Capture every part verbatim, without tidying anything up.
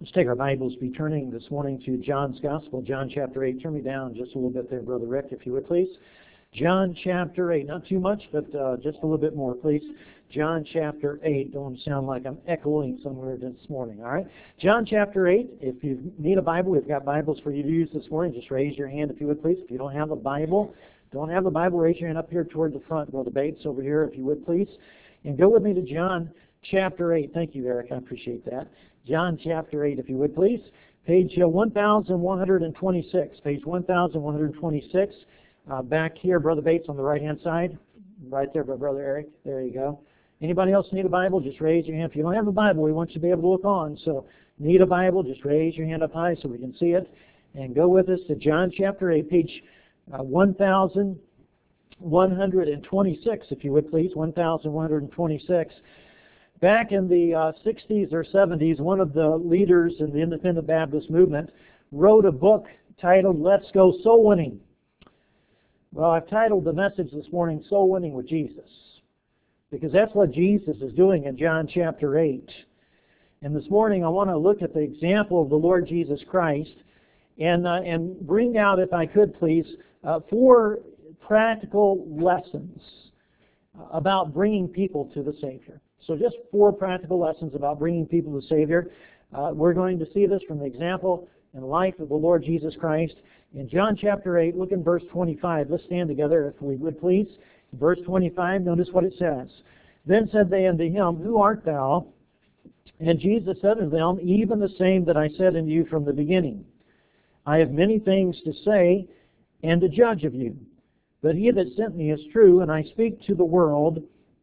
Let's take our Bibles, be turning this morning to John's Gospel, John chapter eight. Turn me down just a little bit there, Brother Rick, if you would, please. John chapter eight, not too much, but uh, just a little bit more, please. John chapter eight. Don't sound like I'm echoing somewhere this morning, all right? John chapter eight, if you need a Bible, we've got Bibles for you to use this morning. Just raise your hand if you would, please. If you don't have a Bible, don't have a Bible, raise your hand up here toward the front, Brother Bates, over here, if you would, please. And go with me to John chapter eight. Thank you, Eric. I appreciate that. John chapter eight, if you would, please. Page uh, one thousand one hundred twenty-six. Page one thousand one hundred twenty-six. Uh, back here, Brother Bates on the right-hand side. Right there by Brother Eric. There you go. Anybody else need a Bible? Just raise your hand. If you don't have a Bible, we want you to be able to look on. So, need a Bible? Just raise your hand up high so we can see it. And go with us to John chapter eight, page uh, one thousand one hundred twenty-six, if you would, please. one thousand one hundred twenty-six. Back in the uh, sixties or seventies, one of the leaders in the Independent Baptist movement wrote a book titled, Let's Go Soul Winning. Well, I've titled the message this morning, Soul Winning with Jesus, because that's what Jesus is doing in John chapter eight. And this morning I want to look at the example of the Lord Jesus Christ and, uh, and bring out, if I could please, uh, four practical lessons about bringing people to the Savior. So just four practical lessons about bringing people to the Savior. Uh, we're going to see this from the example and life of the Lord Jesus Christ. In John chapter eight, look in verse twenty-five. Let's stand together if we would please. Verse twenty-five, notice what it says. Then said they unto him, Who art thou? And Jesus said unto them, Even the same that I said unto you from the beginning. I have many things to say and to judge of you. But he that sent me is true, and I speak to the world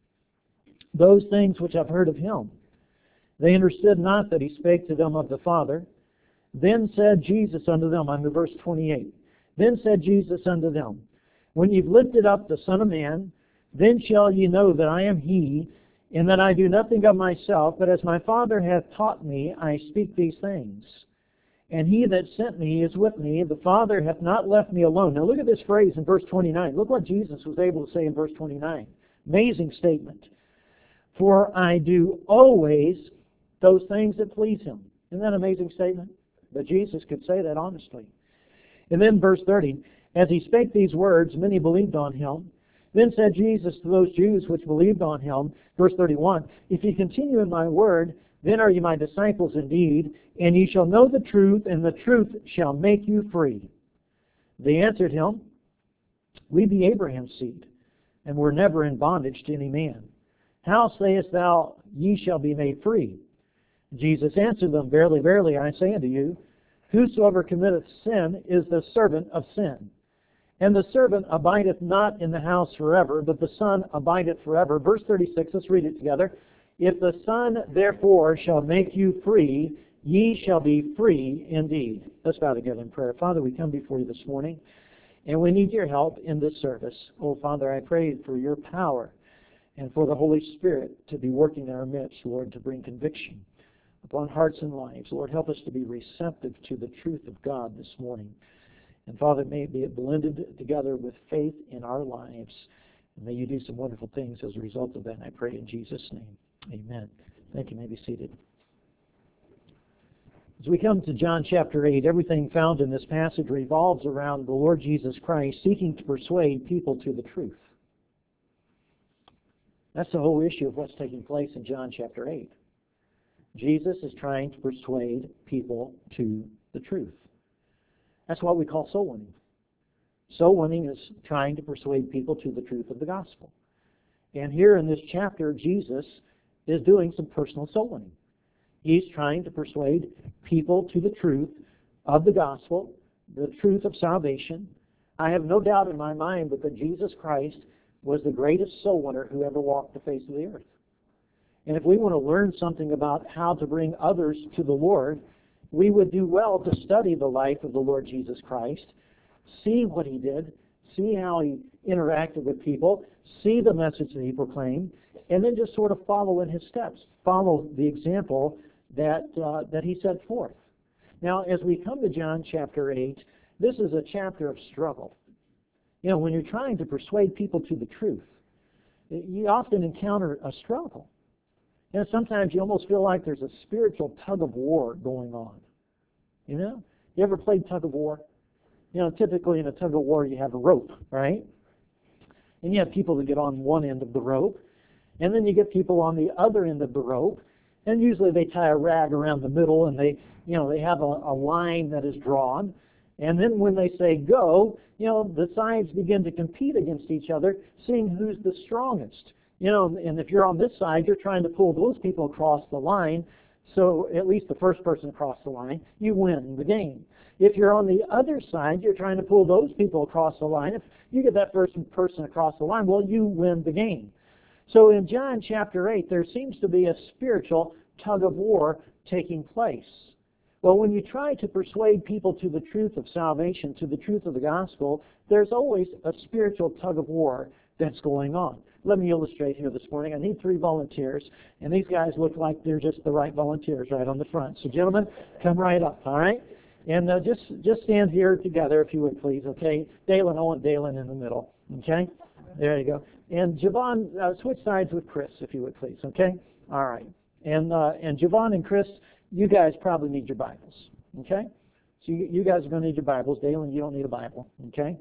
those things which I've heard of him. They understood not that he spake to them of the Father. Then said Jesus unto them, under verse twenty-eight, Then said Jesus unto them, When you've lifted up the Son of Man, then shall ye know that I am he, and that I do nothing of myself, but as my Father hath taught me, I speak these things. And he that sent me is with me. The Father hath not left me alone. Now look at this phrase in verse twenty-nine. Look what Jesus was able to say in verse twenty-nine. Amazing statement. For I do always those things that please him. Isn't that an amazing statement? But Jesus could say that honestly. And then verse thirty, As he spake these words, many believed on him. Then said Jesus to those Jews which believed on him, verse thirty-one, If ye continue in my word, then are ye my disciples indeed, and ye shall know the truth, and the truth shall make you free. They answered him, We be Abraham's seed, and were never in bondage to any man. How sayest thou, ye shall be made free? Jesus answered them, Verily, verily, I say unto you, Whosoever committeth sin is the servant of sin. And the servant abideth not in the house forever, but the Son abideth forever. Verse thirty-six, let's read it together. If the Son therefore shall make you free, ye shall be free indeed. Let's bow together in prayer. Father, we come before you this morning, and we need your help in this service. Oh, Father, I pray for your power and for the Holy Spirit to be working in our midst, Lord, to bring conviction upon hearts and lives. Lord, help us to be receptive to the truth of God this morning. And Father, may it be blended together with faith in our lives. And may you do some wonderful things as a result of that. And I pray in Jesus' name. Amen. Thank you. You may be seated. As we come to John chapter eight, everything found in this passage revolves around the Lord Jesus Christ seeking to persuade people to the truth. That's the whole issue of what's taking place in John chapter eight. Jesus is trying to persuade people to the truth. That's what we call soul winning. Soul winning is trying to persuade people to the truth of the gospel. And here in this chapter, Jesus is doing some personal soul winning. He's trying to persuade people to the truth of the gospel, the truth of salvation. I have no doubt in my mind but that Jesus Christ was the greatest soul winner who ever walked the face of the earth. And if we want to learn something about how to bring others to the Lord, we would do well to study the life of the Lord Jesus Christ, see what he did, see how he interacted with people, see the message that he proclaimed, and then just sort of follow in his steps, follow the example that uh, that he set forth. Now, as we come to John chapter eight, this is a chapter of struggle. You know, when you're trying to persuade people to the truth, you often encounter a struggle. And sometimes you almost feel like there's a spiritual tug of war going on. You know? You ever played tug of war? You know, typically in a tug of war you have a rope, right? And you have people that get on one end of the rope, and then you get people on the other end of the rope, and usually they tie a rag around the middle, and they, you know, they have a, a line that is drawn. And then when they say go, you know, the sides begin to compete against each other, seeing who's the strongest. You know, and if you're on this side, you're trying to pull those people across the line, so at least the first person across the line, you win the game. If you're on the other side, you're trying to pull those people across the line. If you get that first person across the line, well, you win the game. So in John chapter eight, there seems to be a spiritual tug of war taking place. Well, when you try to persuade people to the truth of salvation, to the truth of the gospel, there's always a spiritual tug of war that's going on. Let me illustrate here this morning. I need three volunteers, and these guys look like they're just the right volunteers right on the front. So gentlemen, come right up, all right? And uh, just just stand here together, if you would please, okay? Dalen, I want Dalen in the middle, okay? There you go. And Javon, uh, switch sides with Chris, if you would please, okay? All right. And uh, and Javon and Chris, you guys probably need your Bibles, okay? So you, you guys are going to need your Bibles. Dalen, you don't need a Bible, okay?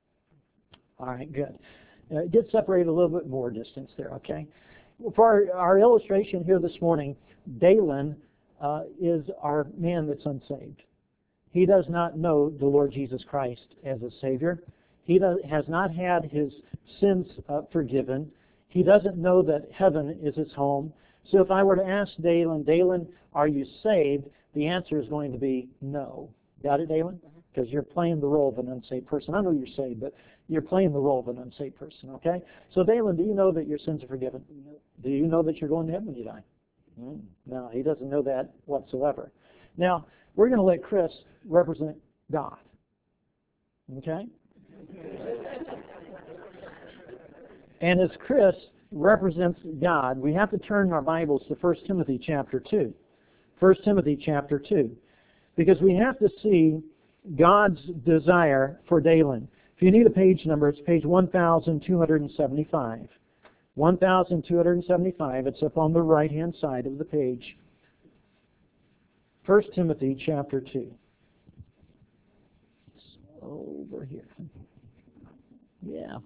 All right, good. Uh, get separated a little bit more distance there, okay? For our, our illustration here this morning, Dalen uh, is our man that's unsaved. He does not know the Lord Jesus Christ as a Savior. He does, has not had his sins uh, forgiven. He doesn't know that heaven is his home. So if I were to ask Dalen, Dalen, are you saved? The answer is going to be no. Got it, Dalen? Because you're playing the role of an unsaved person. I know you're saved, but you're playing the role of an unsaved person, okay? So Dalen, do you know that your sins are forgiven? No. Do you know that you're going to heaven when you die? Mm. No, he doesn't know that whatsoever. Now, we're going to let Chris represent God, okay? And as Chris represents God, we have to turn our Bibles to First Timothy chapter two. First Timothy chapter two. Because we have to see God's desire for Dalen. If you need a page number, it's page one thousand two hundred seventy-five. one thousand two hundred seventy-five. It's up on the right-hand side of the page. First Timothy chapter two. It's over here. Yeah.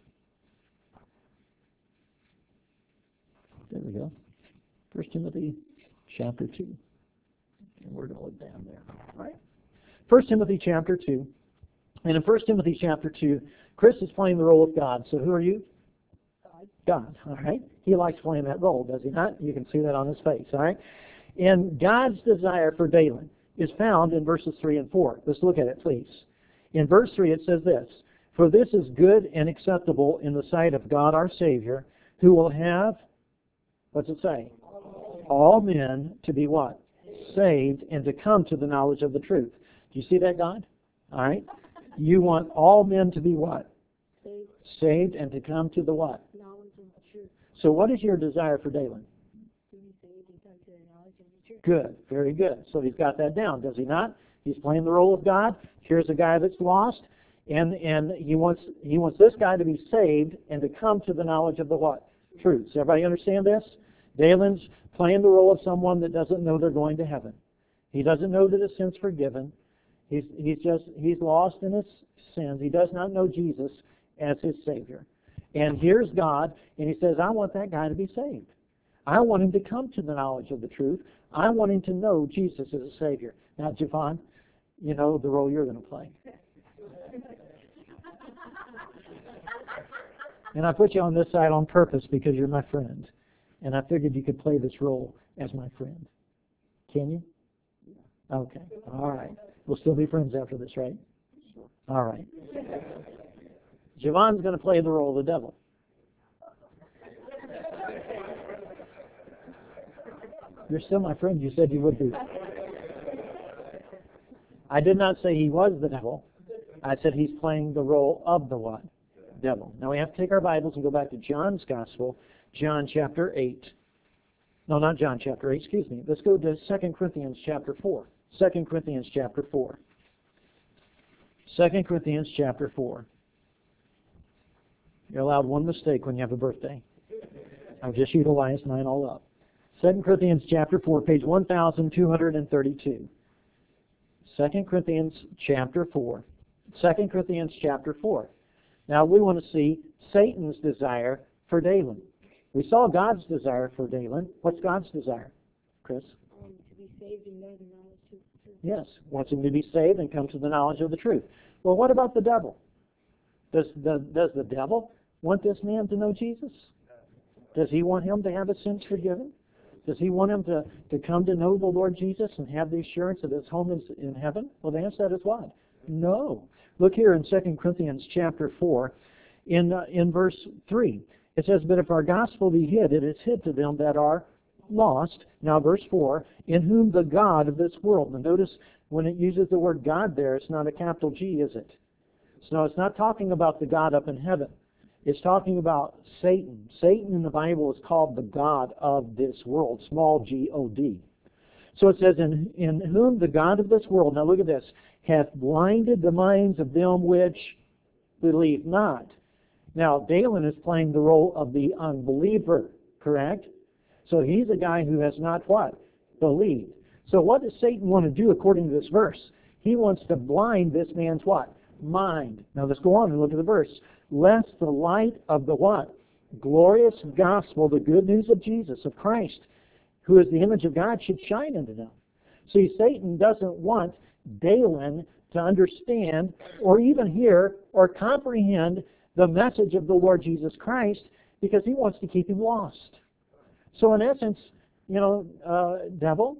There we go. First Timothy chapter two. And we're going to look down there. All right. First Timothy chapter two. And in First Timothy chapter two, Chris is playing the role of God. So who are you? God. All right. He likes playing that role, does he not? You can see that on his face. All right. And God's desire for Dalen is found in verses three and four. Let's look at it, please. In verse three, it says this: "For this is good and acceptable in the sight of God our Savior, who will have," what's it say? "All men to be what? Saved and to come to the knowledge of the truth." Do you see that, God? All right. You want all men to be what? Saved. Saved and to come to the what? Knowledge of the truth. So what is your desire for Dalen? To be saved and come to the knowledge of the truth. Good. Very good. So he's got that down, does he not? He's playing the role of God. Here's a guy that's lost, and and he wants he wants this guy to be saved and to come to the knowledge of the what? Truth. Does everybody understand this? Dalen's playing the role of someone that doesn't know they're going to heaven. He doesn't know that his sin's forgiven. He's he's just he's lost in his sins. He does not know Jesus as his Savior. And here's God, and he says, I want that guy to be saved. I want him to come to the knowledge of the truth. I want him to know Jesus as a Savior. Now, Javon, you know the role you're going to play. And I put you on this side on purpose because you're my friend. And I figured you could play this role as my friend. Can you? Okay. All right. We'll still be friends after this, right? All right. Javon's going to play the role of the devil. You're still my friend. You said you would be. I did not say he was the devil. I said he's playing the role of the what? Devil. Now we have to take our Bibles and go back to John's Gospel, John chapter eight. No, not John chapter eight, excuse me. Let's go to Second Corinthians chapter four. Second Corinthians chapter four. Second Corinthians chapter four. You're allowed one mistake when you have a birthday. I'll just utilize mine all up. Second Corinthians chapter four, page one thousand two hundred thirty-two. Second Corinthians chapter four. Second Corinthians chapter four. Now we want to see Satan's desire for Dalen. We saw God's desire for Dalen. What's God's desire, Chris? Um, to be saved and know the knowledge of the truth. Yes, wants him to be saved and come to the knowledge of the truth. Well, what about the devil? Does the, does the devil want this man to know Jesus? Does he want him to have his sins forgiven? Does he want him to, to come to know the Lord Jesus and have the assurance that his home is in heaven? Well, the answer to that is what? No. Look here in Second Corinthians chapter four, in, uh, in verse three. It says, "But if our gospel be hid, it is hid to them that are lost." Now verse four, "In whom the God of this world." Now notice when it uses the word God there, it's not a capital G, is it? So it's not talking about the God up in heaven. It's talking about Satan. Satan in the Bible is called the God of this world, small g O D. So it says, in, in whom the God of this world, now look at this, hath blinded the minds of them which believe not. Now, Dalen is playing the role of the unbeliever, correct? So he's a guy who has not what? Believed. So what does Satan want to do according to this verse? He wants to blind this man's what? Mind. Now let's go on and look at the verse. "Lest the light of the what? Glorious gospel, the good news of Jesus, of Christ, who is the image of God, should shine into them." See, Satan doesn't want Dalen to understand or even hear or comprehend the message of the Lord Jesus Christ because he wants to keep him lost. So in essence, you know, uh, devil,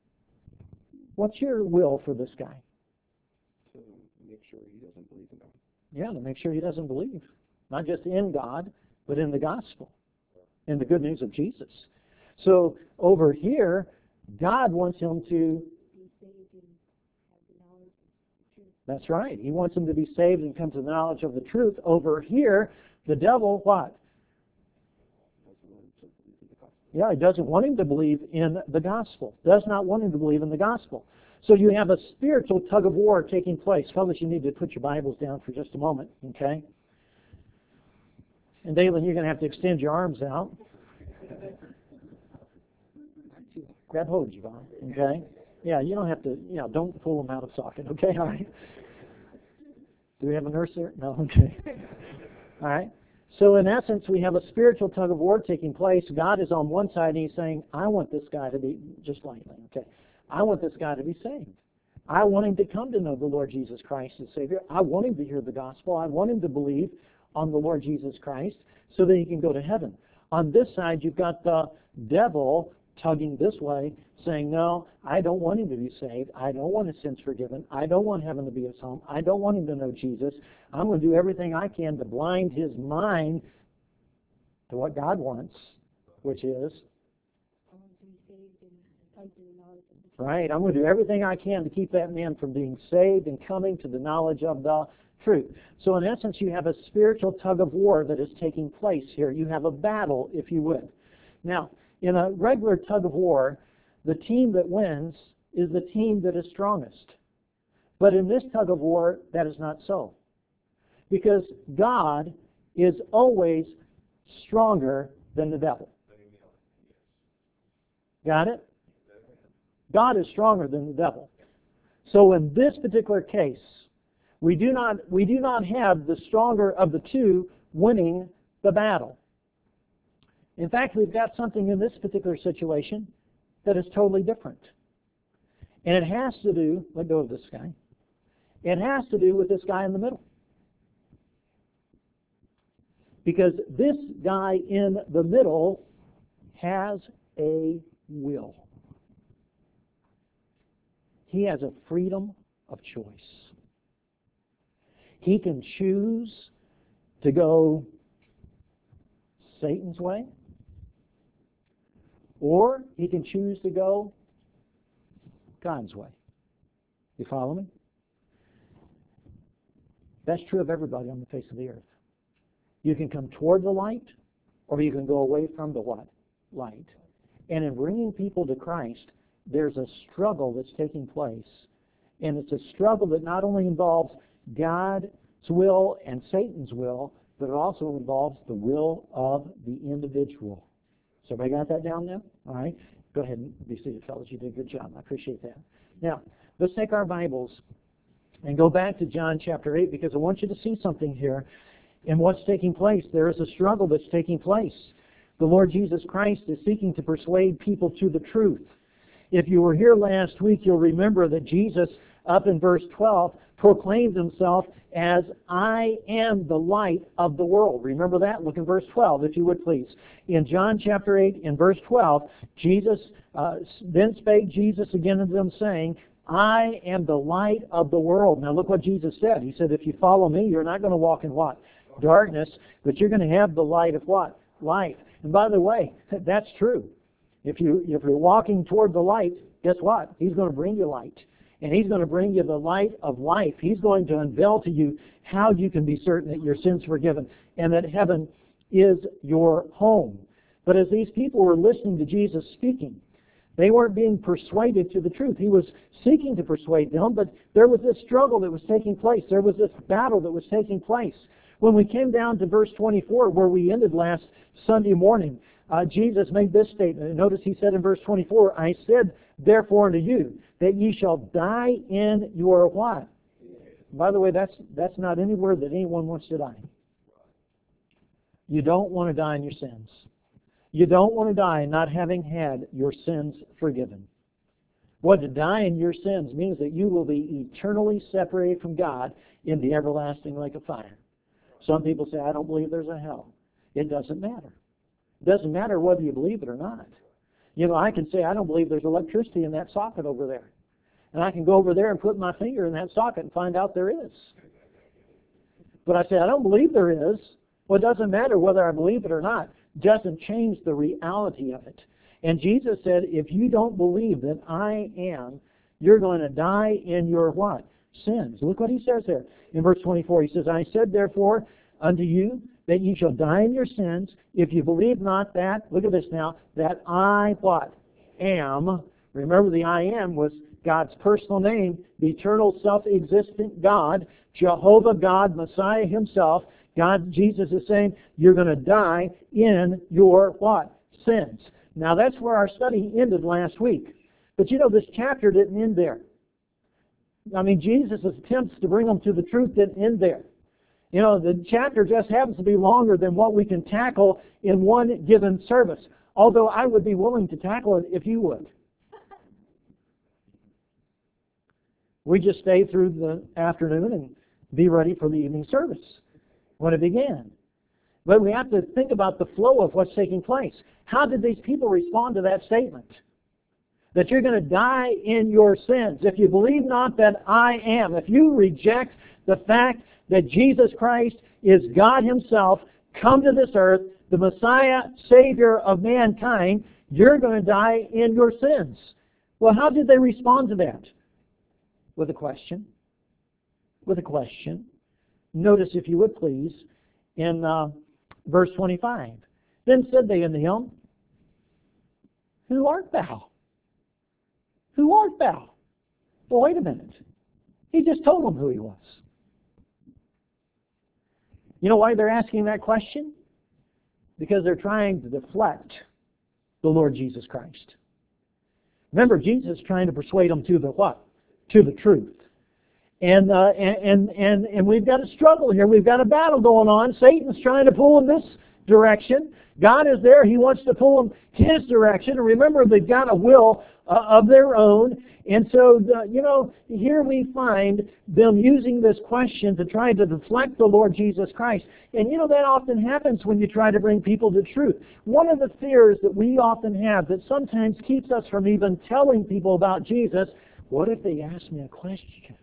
what's your will for this guy? To make sure he doesn't believe in God. Yeah, to make sure he doesn't believe. Not just in God, but in the gospel, in the good news of Jesus. So over here, God wants him to, Be saved and have the knowledge of the truth. that's right, he wants him to be saved and come to the knowledge of the truth. Over here, the devil, what? Doesn't want him to believe in the gospel. Yeah, he doesn't want him to believe in the gospel. Does not want him to believe in the gospel. So you have a spiritual tug of war taking place. Fellas, you need to put your Bibles down for just a moment, okay? And Dalen, you're going to have to extend your arms out. Grab hold, Javon, okay? Yeah, you don't have to, you know, don't pull them out of socket, okay? All right. Do we have a nurse there? No, okay. All right. So in essence, we have a spiritual tug of war taking place. God is on one side, and he's saying, I want this guy to be, just lightly, okay? I want this guy to be saved. I want him to come to know the Lord Jesus Christ as Savior. I want him to hear the gospel. I want him to believe on the Lord Jesus Christ so that he can go to heaven. On this side, you've got the devil tugging this way, saying, no, I don't want him to be saved. I don't want his sins forgiven. I don't want heaven to be his home. I don't want him to know Jesus. I'm going to do everything I can to blind his mind to what God wants, which is, I want to be saved and come to the knowledge of the truth. right, I'm going to do everything I can to keep that man from being saved and coming to the knowledge of the truth. So in essence, you have a spiritual tug of war that is taking place here. You have a battle, if you would. Now, in a regular tug of war, the team that wins is the team that is strongest. But in this tug of war, that is not so. Because God is always stronger than the devil. Got it? God is stronger than the devil. So in this particular case, we do not we do not have the stronger of the two winning the battle. In fact, we've got something in this particular situation that is totally different. And it has to do, let go of this guy, it has to do with this guy in the middle. Because this guy in the middle has a will. He has a freedom of choice. He can choose to go Satan's way, or he can choose to go God's way. You follow me? That's true of everybody on the face of the earth. You can come toward the light, or you can go away from the what? Light. And in bringing people to Christ, there's a struggle that's taking place. And it's a struggle that not only involves God's will and Satan's will, but it also involves the will of the individual. So everybody got that down there? All right? Go ahead and be seated, fellas. You did a good job. I appreciate that. Now, let's take our Bibles and go back to John chapter eight, because I want you to see something here in what's taking place. There is a struggle that's taking place. The Lord Jesus Christ is seeking to persuade people to the truth. If you were here last week, you'll remember that Jesus, up in verse twelve, proclaimed himself as, I am the light of the world. Remember that? Look in verse twelve, if you would please. In John chapter eight, in verse twelve, Jesus, uh, then spake Jesus again unto them, saying, I am the light of the world. Now look what Jesus said. He said, if you follow me, you're not going to walk in what? Darkness, but you're going to have the light of what? Life. And by the way, that's true. If, you, if you're walking toward the light, guess what? He's going to bring you light. And He's going to bring you the light of life. He's going to unveil to you how you can be certain that your sins are forgiven and that heaven is your home. But as these people were listening to Jesus speaking, they weren't being persuaded to the truth. He was seeking to persuade them, but there was this struggle that was taking place. There was this battle that was taking place. When we came down to verse twenty-four, where we ended last Sunday morning, uh, Jesus made this statement. Notice He said in verse twenty-four, I said therefore unto you, that ye shall die in your what? By the way, that's, that's not any word that anyone wants to die. You don't want to die in your sins. You don't want to die not having had your sins forgiven. What to die in your sins means that you will be eternally separated from God in the everlasting lake of fire. Some people say, I don't believe there's a hell. It doesn't matter. It doesn't matter whether you believe it or not. You know, I can say, I don't believe there's electricity in that socket over there. And I can go over there and put my finger in that socket and find out there is. But I say, I don't believe there is. Well, it doesn't matter whether I believe it or not. It doesn't change the reality of it. And Jesus said, if you don't believe that I am, you're going to die in your what? Sins. Look what He says there. In verse twenty-four, He says, I said therefore unto you that ye shall die in your sins, if you believe not that, look at this now, that I what? Am. Remember, the I am was God's personal name, the eternal self-existent God, Jehovah God, Messiah Himself. God, Jesus is saying, you're going to die in your what? Sins. Now that's where our study ended last week. But you know, this chapter didn't end there. I mean, Jesus' attempts to bring them to the truth didn't end there. You know, the chapter just happens to be longer than what we can tackle in one given service. Although I would be willing to tackle it if you would. We just stay through the afternoon and be ready for the evening service when it began. But we have to think about the flow of what's taking place. How did these people respond to that statement? That you're going to die in your sins. If you believe not that I am, if you reject the fact that Jesus Christ is God Himself, come to this earth, the Messiah, Savior of mankind, you're going to die in your sins. Well, how did they respond to that? With a question. With a question. Notice, if you would please, in uh, verse twenty-five. Then said they unto Him, Who art thou? Who art thou? Well, wait a minute. He just told them who He was. You know why they're asking that question? Because they're trying to deflect the Lord Jesus Christ. Remember, Jesus is trying to persuade them to the what? To the truth. And, uh, and, and, and we've got a struggle here. We've got a battle going on. Satan's trying to pull in this direction. God is there. He wants to pull them His direction. And remember, they've got a will uh, of their own. And so, the, you know, here we find them using this question to try to deflect the Lord Jesus Christ. And, you know, that often happens when you try to bring people to truth. One of the fears that we often have that sometimes keeps us from even telling people about Jesus, what if they ask me a question?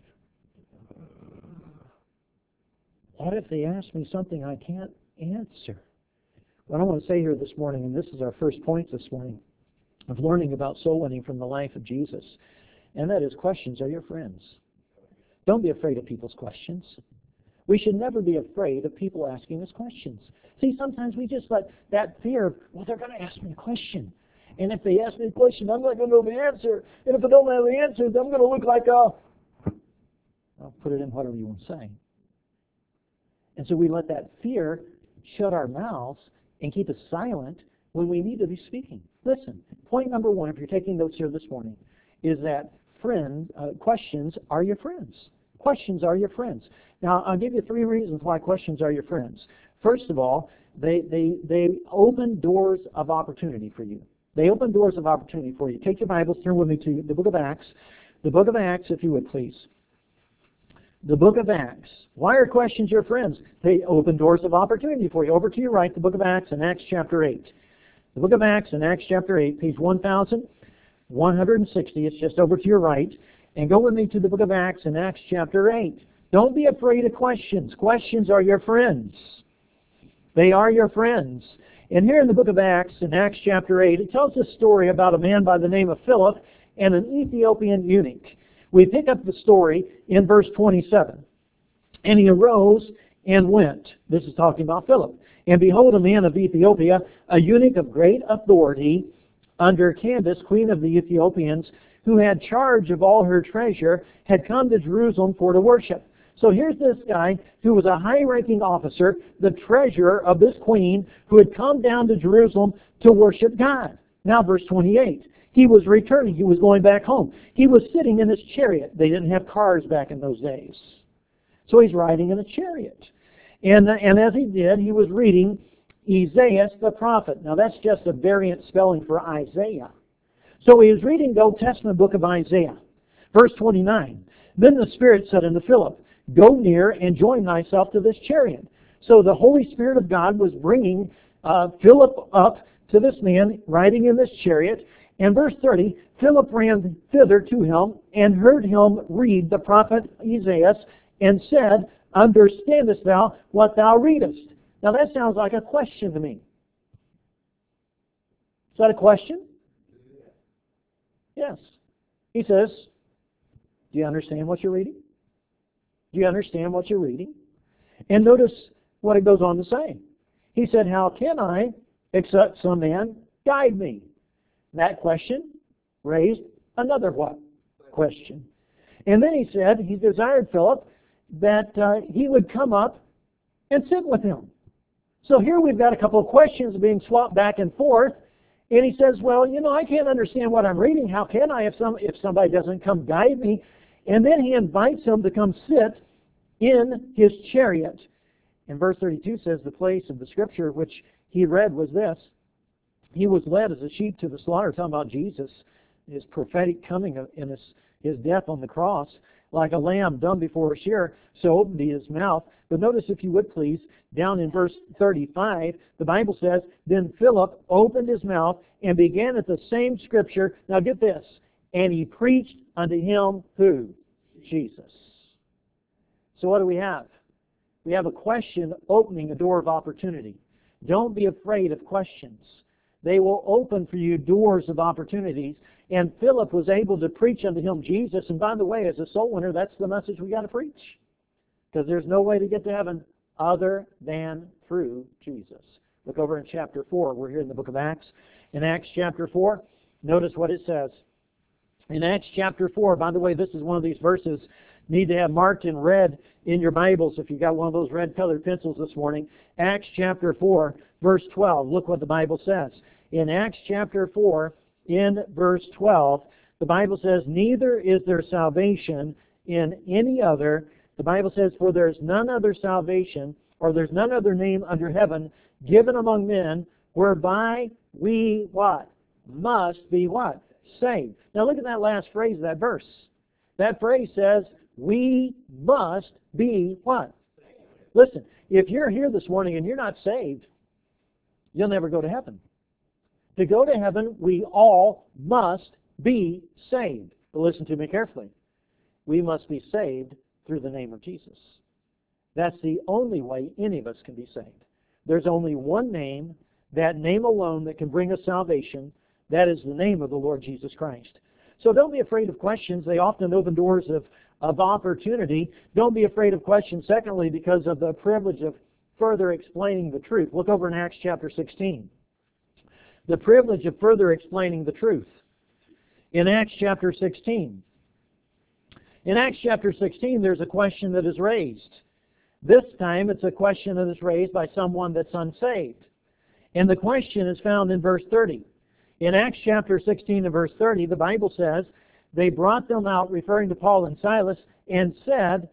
What if they ask me something I can't answer? What I want to say here this morning, and this is our first point this morning, of learning about soul winning from the life of Jesus, and that is, questions are your friends. Don't be afraid of people's questions. We should never be afraid of people asking us questions. See, sometimes we just let that fear of, well, they're going to ask me a question. And if they ask me a question, I'm not going to know the answer. And if I don't know the answer, then I'm going to look like a... I'll put it in whatever you want to say. And so we let that fear shut our mouths and keep us silent when we need to be speaking. Listen, point number one, if you're taking notes here this morning, is that friend uh, questions are your friends. Questions are your friends. Now, I'll give you three reasons why questions are your friends. First of all, they, they, they open doors of opportunity for you. They open doors of opportunity for you. Take your Bibles, turn with me to the book of Acts. The book of Acts, if you would, please. The book of Acts. Why are questions your friends? They open doors of opportunity for you. Over to your right, the book of Acts and Acts chapter eight. The book of Acts and Acts chapter eight, page one thousand one hundred sixty. It's just over to your right. And go with me to the book of Acts and Acts chapter eight. Don't be afraid of questions. Questions are your friends. They are your friends. And here in the book of Acts, in Acts chapter eight, it tells a story about a man by the name of Philip and an Ethiopian eunuch. We pick up the story in verse twenty-seven. And he arose and went. This is talking about Philip. And behold, a man of Ethiopia, a eunuch of great authority, under Candace, queen of the Ethiopians, who had charge of all her treasure, had come to Jerusalem for to worship. So here's this guy who was a high-ranking officer, the treasurer of this queen, who had come down to Jerusalem to worship God. Now verse twenty-eight. He was returning. He was going back home. He was sitting in his chariot. They didn't have cars back in those days. So he's riding in a chariot. And, and as he did, he was reading Isaiah the prophet. Now that's just a variant spelling for Isaiah. So he was reading the Old Testament book of Isaiah. Verse twenty-nine. Then the Spirit said unto Philip, Go near and join thyself to this chariot. So the Holy Spirit of God was bringing uh, Philip up to this man riding in this chariot. And verse thirty, Philip ran thither to him and heard him read the prophet Isaiah and said, Understandest thou what thou readest? Now that sounds like a question to me. Is that a question? Yes. He says, do you understand what you're reading? Do you understand what you're reading? And notice what it goes on to say. He said, How can I, except some man guide me? That question raised another what? Question. And then he said, he desired Philip that uh, he would come up and sit with him. So here we've got a couple of questions being swapped back and forth. And he says, well, you know, I can't understand what I'm reading. How can I if some if somebody doesn't come guide me? And then he invites him to come sit in his chariot. And verse thirty-two says the place of the scripture which he read was this. He was led as a sheep to the slaughter, talking about Jesus, his prophetic coming in his, his death on the cross. Like a lamb dumb before a shearer, so opened he his mouth. But notice, if you would please, down in verse thirty-five, the Bible says, Then Philip opened his mouth and began at the same scripture. Now get this. And he preached unto him who? Jesus. So what do we have? We have a question opening a door of opportunity. Don't be afraid of questions. They will open for you doors of opportunities. And Philip was able to preach unto him Jesus. And by the way, as a soul winner, that's the message we got to preach. Because there's no way to get to heaven other than through Jesus. Look over in chapter four. We're here in the book of Acts. In Acts chapter four, notice what it says. In Acts chapter four, by the way, this is one of these verses need to have marked in red in your Bibles if you got one of those red colored pencils this morning. Acts chapter four, verse twelve. Look what the Bible says. In Acts chapter four, in verse twelve, the Bible says, Neither is there salvation in any other. The Bible says, For there is none other salvation, or there's none other name under heaven given among men, whereby we, what? Must be what? Saved. Now look at that last phrase of that verse. That phrase says, we must be what? Listen, if you're here this morning and you're not saved, you'll never go to heaven. To go to heaven, we all must be saved. But listen to me carefully. We must be saved through the name of Jesus. That's the only way any of us can be saved. There's only one name, that name alone, that can bring us salvation. That is the name of the Lord Jesus Christ. So don't be afraid of questions. They often open doors of, of opportunity. Don't be afraid of questions, secondly, because of the privilege of further explaining the truth. Look over in Acts chapter sixteen. The privilege of further explaining the truth. In Acts chapter sixteen. In Acts chapter sixteen, there's a question that is raised. This time, it's a question that is raised by someone that's unsaved. And the question is found in verse thirty. In Acts chapter sixteen and verse thirty, the Bible says, they brought them out, referring to Paul and Silas, and said,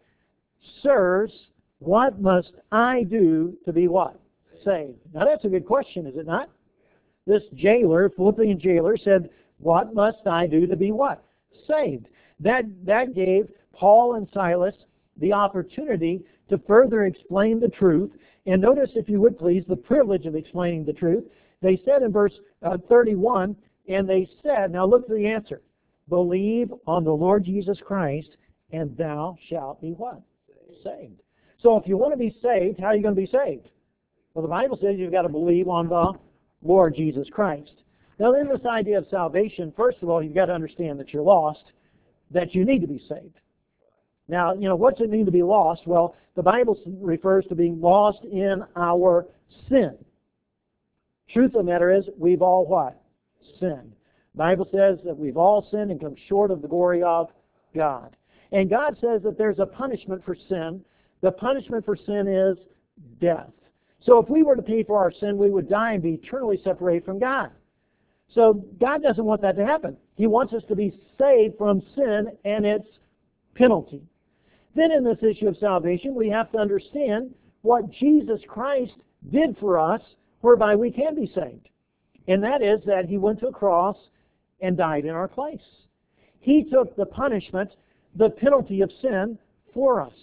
Sirs, what must I do to be what? Saved. Now that's a good question, is it not? This jailer, Philippian jailer, said, what must I do to be what? Saved. That, that gave Paul and Silas the opportunity to further explain the truth. And notice, if you would please, the privilege of explaining the truth. They said in verse uh, thirty-one, and they said, now look at the answer, believe on the Lord Jesus Christ, and thou shalt be what? Saved. So if you want to be saved, how are you going to be saved? Well, the Bible says you've got to believe on the Lord Jesus Christ. Now, in this idea of salvation, first of all, you've got to understand that you're lost, that you need to be saved. Now, you know, what's it mean to be lost? Well, the Bible refers to being lost in our sin. Truth of the matter is, we've all what? Sinned. The Bible says that we've all sinned and come short of the glory of God. And God says that there's a punishment for sin. The punishment for sin is death. So if we were to pay for our sin, we would die and be eternally separated from God. So God doesn't want that to happen. He wants us to be saved from sin and its penalty. Then in this issue of salvation, we have to understand what Jesus Christ did for us, whereby we can be saved. And that is that He went to a cross and died in our place. He took the punishment, the penalty of sin for us.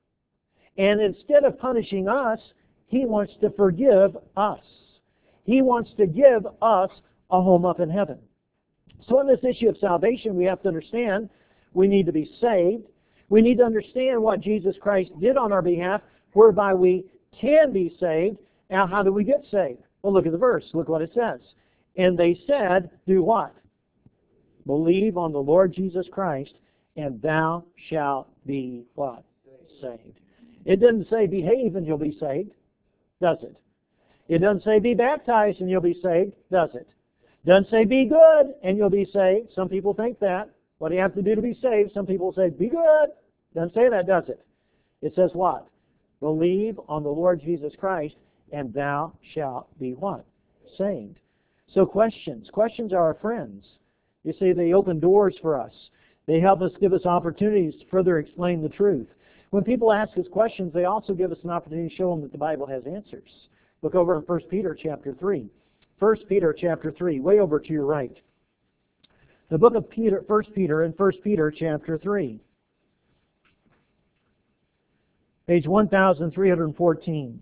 And instead of punishing us, He wants to forgive us. He wants to give us a home up in heaven. So in this issue of salvation, we have to understand we need to be saved. We need to understand what Jesus Christ did on our behalf, whereby we can be saved. Now, how do we get saved? Well, look at the verse. Look what it says. And they said, do what? Believe on the Lord Jesus Christ, and thou shalt be what? Saved. It doesn't say behave and you'll be saved, does it? It doesn't say be baptized and you'll be saved, does it? It doesn't say be good and you'll be saved. Some people think that. What do you have to do to be saved? Some people say be good. It doesn't say that, does it? It says what? Believe on the Lord Jesus Christ, and thou shalt be what? Saved. So questions. Questions are our friends. You see, they open doors for us. They help us, give us opportunities to further explain the truth. When people ask us questions, they also give us an opportunity to show them that the Bible has answers. Look over in First Peter chapter three. First Peter chapter three, way over to your right. The book of Peter, First Peter and First Peter chapter three. Page one thousand three hundred fourteen.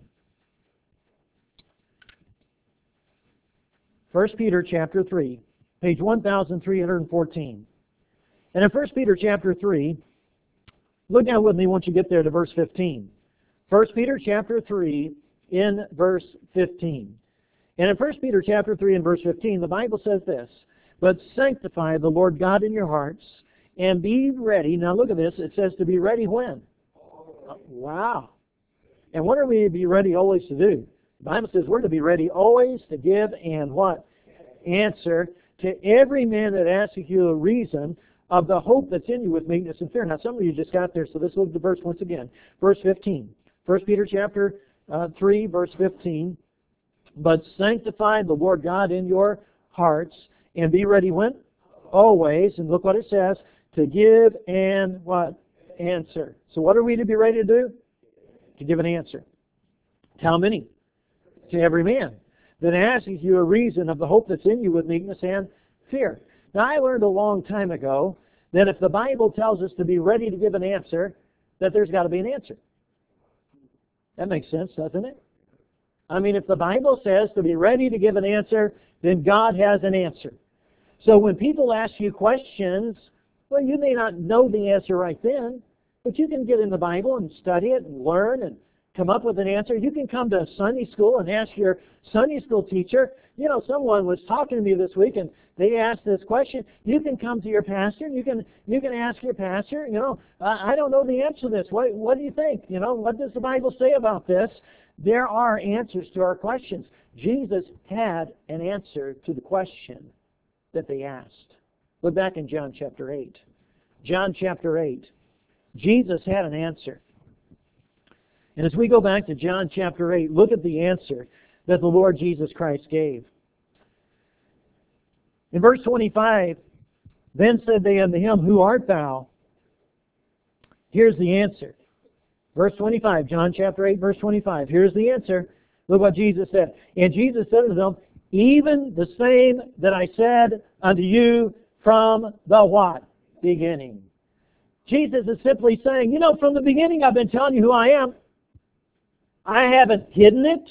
First Peter chapter three, page one thousand three hundred fourteen. And in First Peter chapter three, look down with me once you get there to verse fifteen. First Peter chapter three in verse fifteen. And in First Peter chapter three and verse fifteen, the Bible says this, but sanctify the Lord God in your hearts, and be ready. Now look at this. It says to be ready when? Uh, wow. And what are we to be ready always to do? The Bible says we're to be ready always to give and what? Answer to every man that asketh you a reason of the hope that's in you with meekness and fear. Now some of you just got there, so let's look at the verse once again. Verse fifteen. First Peter chapter uh, three, verse fifteen. But sanctify the Lord God in your hearts, and be ready when? Always. And look what it says, to give and what? Answer. So what are we to be ready to do? To give an answer. To how many? To every man that asks you a reason of the hope that's in you with meekness and fear. Now I learned a long time ago that if the Bible tells us to be ready to give an answer, that there's got to be an answer. That makes sense, doesn't it? I mean, if the Bible says to be ready to give an answer, then God has an answer. So when people ask you questions, well, you may not know the answer right then, but you can get in the Bible and study it and learn and come up with an answer. You can come to Sunday school and ask your Sunday school teacher. You know, someone was talking to me this week and they asked this question. You can come to your pastor and you can you can ask your pastor, you know, I, I don't know the answer to this. What, what do you think? You know, what does the Bible say about this? There are answers to our questions. Jesus had an answer to the question that they asked. Look back in John chapter eight. John chapter eight. Jesus had an answer. And as we go back to John chapter eight, look at the answer that the Lord Jesus Christ gave. In verse twenty-five, then said they unto him, Who art thou? Here's the answer. Verse twenty-five, John chapter eight, verse twenty-five. Here's the answer. Look what Jesus said. And Jesus said unto them, Even the same that I said unto you from the what? Beginning. Jesus is simply saying, you know, from the beginning I've been telling you who I am. I haven't hidden it.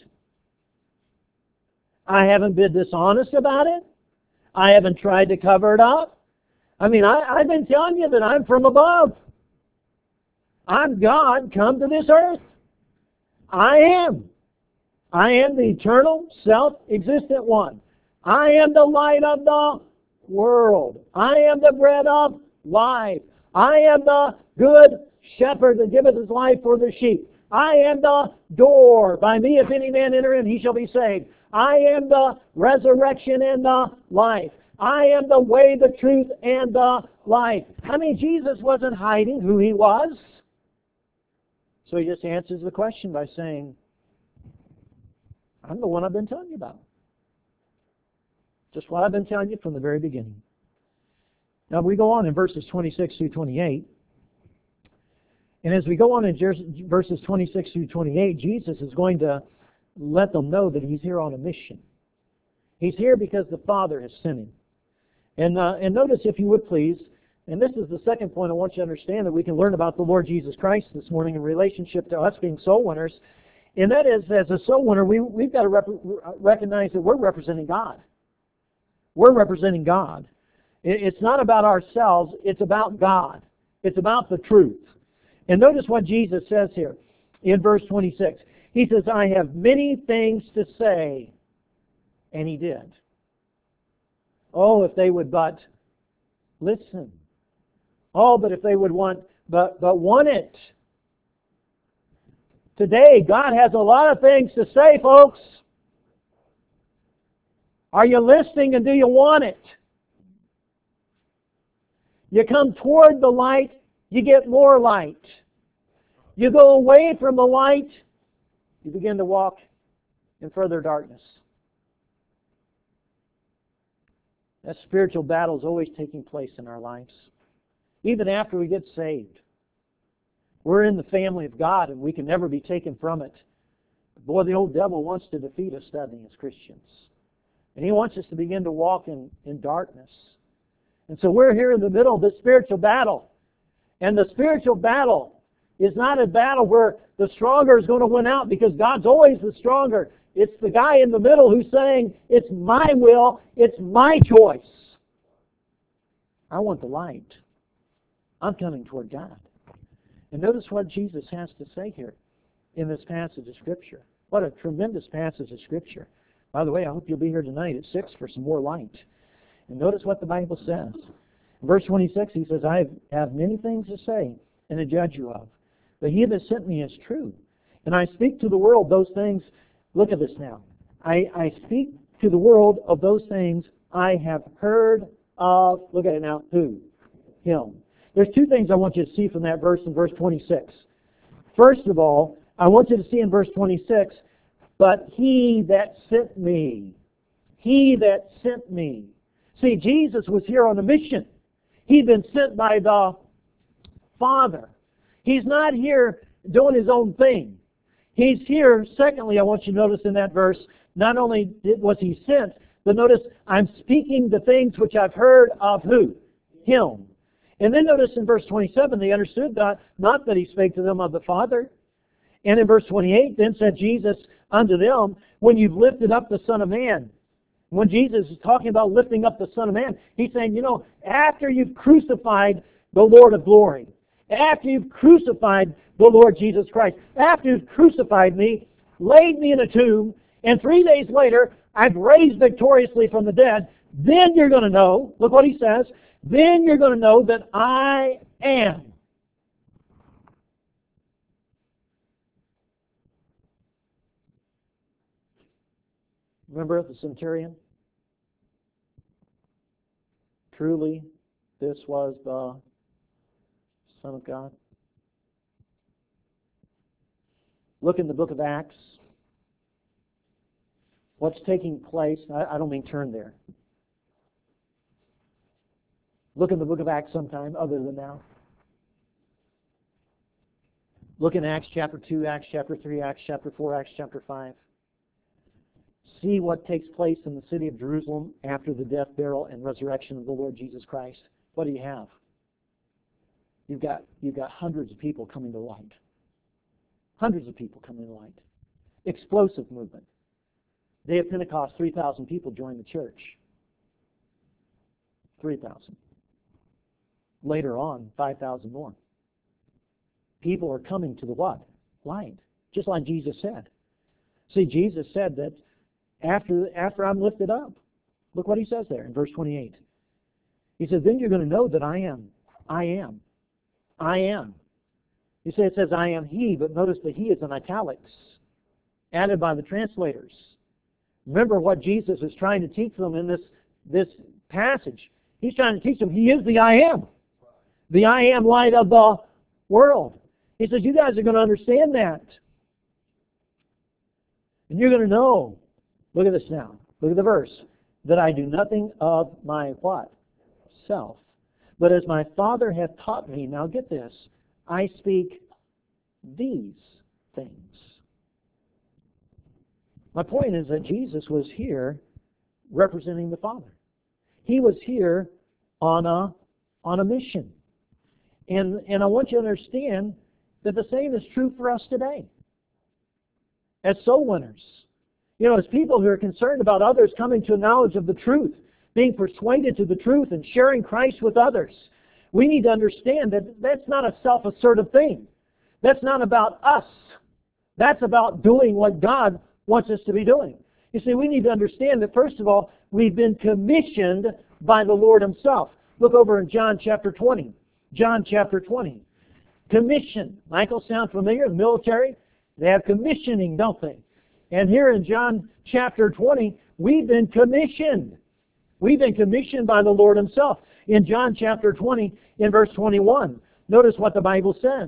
I haven't been dishonest about it. I haven't tried to cover it up. I mean, I, I've been telling you that I'm from above. I'm God come to this earth. I am. I am the eternal, self-existent one. I am the light of the world. I am the bread of life. I am the good shepherd that giveth his life for the sheep. I am the door. By me, if any man enter in, he shall be saved. I am the resurrection and the life. I am the way, the truth, and the life. I mean, Jesus wasn't hiding who he was. So he just answers the question by saying, I'm the one I've been telling you about. Just what I've been telling you from the very beginning. Now we go on in verses twenty-six through twenty-eight. And as we go on in verses twenty-six through twenty-eight, Jesus is going to let them know that he's here on a mission. He's here because the Father has sent him. And, uh, and notice, if you would please, and this is the second point I want you to understand that we can learn about the Lord Jesus Christ this morning in relationship to us being soul winners. And that is, as a soul winner, we, we've got to rep- recognize that we're representing God. We're representing God. It, it's not about ourselves, it's about God. It's about the truth. And notice what Jesus says here in verse twenty-six. He says, I have many things to say. And he did. Oh, if they would but listen. Oh, but if they would want, but, but want it. Today, God has a lot of things to say, folks. Are you listening and do you want it? You come toward the light, you get more light. You go away from the light, you begin to walk in further darkness. That spiritual battle is always taking place in our lives. Even after we get saved. We're in the family of God and we can never be taken from it. Boy, the old devil wants to defeat us, doesn't he, as Christians? And he wants us to begin to walk in, in darkness. And so we're here in the middle of this spiritual battle. And the spiritual battle is not a battle where the stronger is going to win out, because God's always the stronger. It's the guy in the middle who's saying, it's my will, it's my choice. I want the light. I'm coming toward God. And notice what Jesus has to say here in this passage of Scripture. What a tremendous passage of Scripture. By the way, I hope you'll be here tonight at six for some more light. And notice what the Bible says. In verse twenty-six, he says, I have many things to say and to judge you of. But he that sent me is true. And I speak to the world those things. Look at this now. I, I speak to the world of those things I have heard of. Look at it now. Who? Him. There's two things I want you to see from that verse in verse twenty-six. First of all, I want you to see in verse twenty-six, but he that sent me. He that sent me. See, Jesus was here on a mission. He'd been sent by the Father. He's not here doing his own thing. He's here, secondly, I want you to notice in that verse, not only did, was he sent, but notice, I'm speaking the things which I've heard of who? Him. And then notice in verse twenty-seven, they understood that, not that he spake to them of the Father. And in verse twenty-eight, then said Jesus unto them, when you've lifted up the Son of Man. When Jesus is talking about lifting up the Son of Man, he's saying, you know, after you've crucified the Lord of glory, after you've crucified the Lord Jesus Christ, after you've crucified me, laid me in a tomb, and three days later, I've raised victoriously from the dead, then you're going to know, look what he says, then you're going to know that I am. Remember the centurion? Truly, this was the Son of God. Look in the book of Acts. What's taking place? I, I don't mean turn there. Look in the book of Acts sometime other than now. Look in Acts chapter two, Acts chapter three, Acts chapter four, Acts chapter five. See what takes place in the city of Jerusalem after the death, burial, and resurrection of the Lord Jesus Christ. What do you have? You've got, you've got hundreds of people coming to light. Hundreds of people coming to light. Explosive movement. Day of Pentecost, three thousand people joined the church. three thousand. Later on, five thousand more. People are coming to the what? Light. Just like Jesus said. See, Jesus said that after, after I'm lifted up, look what he says there in verse twenty-eight. He says, then you're going to know that I am. I am. I am. You say it says I am he, but notice the he is in italics, added by the translators. Remember what Jesus is trying to teach them in this, this passage. He's trying to teach them he is the I am. The I am light of the world. He says, you guys are going to understand that. And you're going to know, look at this now, look at the verse, that I do nothing of my what? Self. But as my Father hath taught me, now get this, I speak these things. My point is that Jesus was here representing the Father. He was here on a, on a mission. And, and I want you to understand that the same is true for us today. As soul winners. You know, as people who are concerned about others coming to a knowledge of the truth, being persuaded to the truth and sharing Christ with others, we need to understand that that's not a self-assertive thing. That's not about us. That's about doing what God wants us to be doing. You see, we need to understand that, first of all, we've been commissioned by the Lord Himself. Look over in John chapter twenty. John chapter twenty. Commission. Michael, sound familiar? The military, they have commissioning, don't they? And here in John chapter twenty, we've been commissioned. We've been commissioned by the Lord Himself. In John chapter twenty, in verse twenty-one, notice what the Bible says.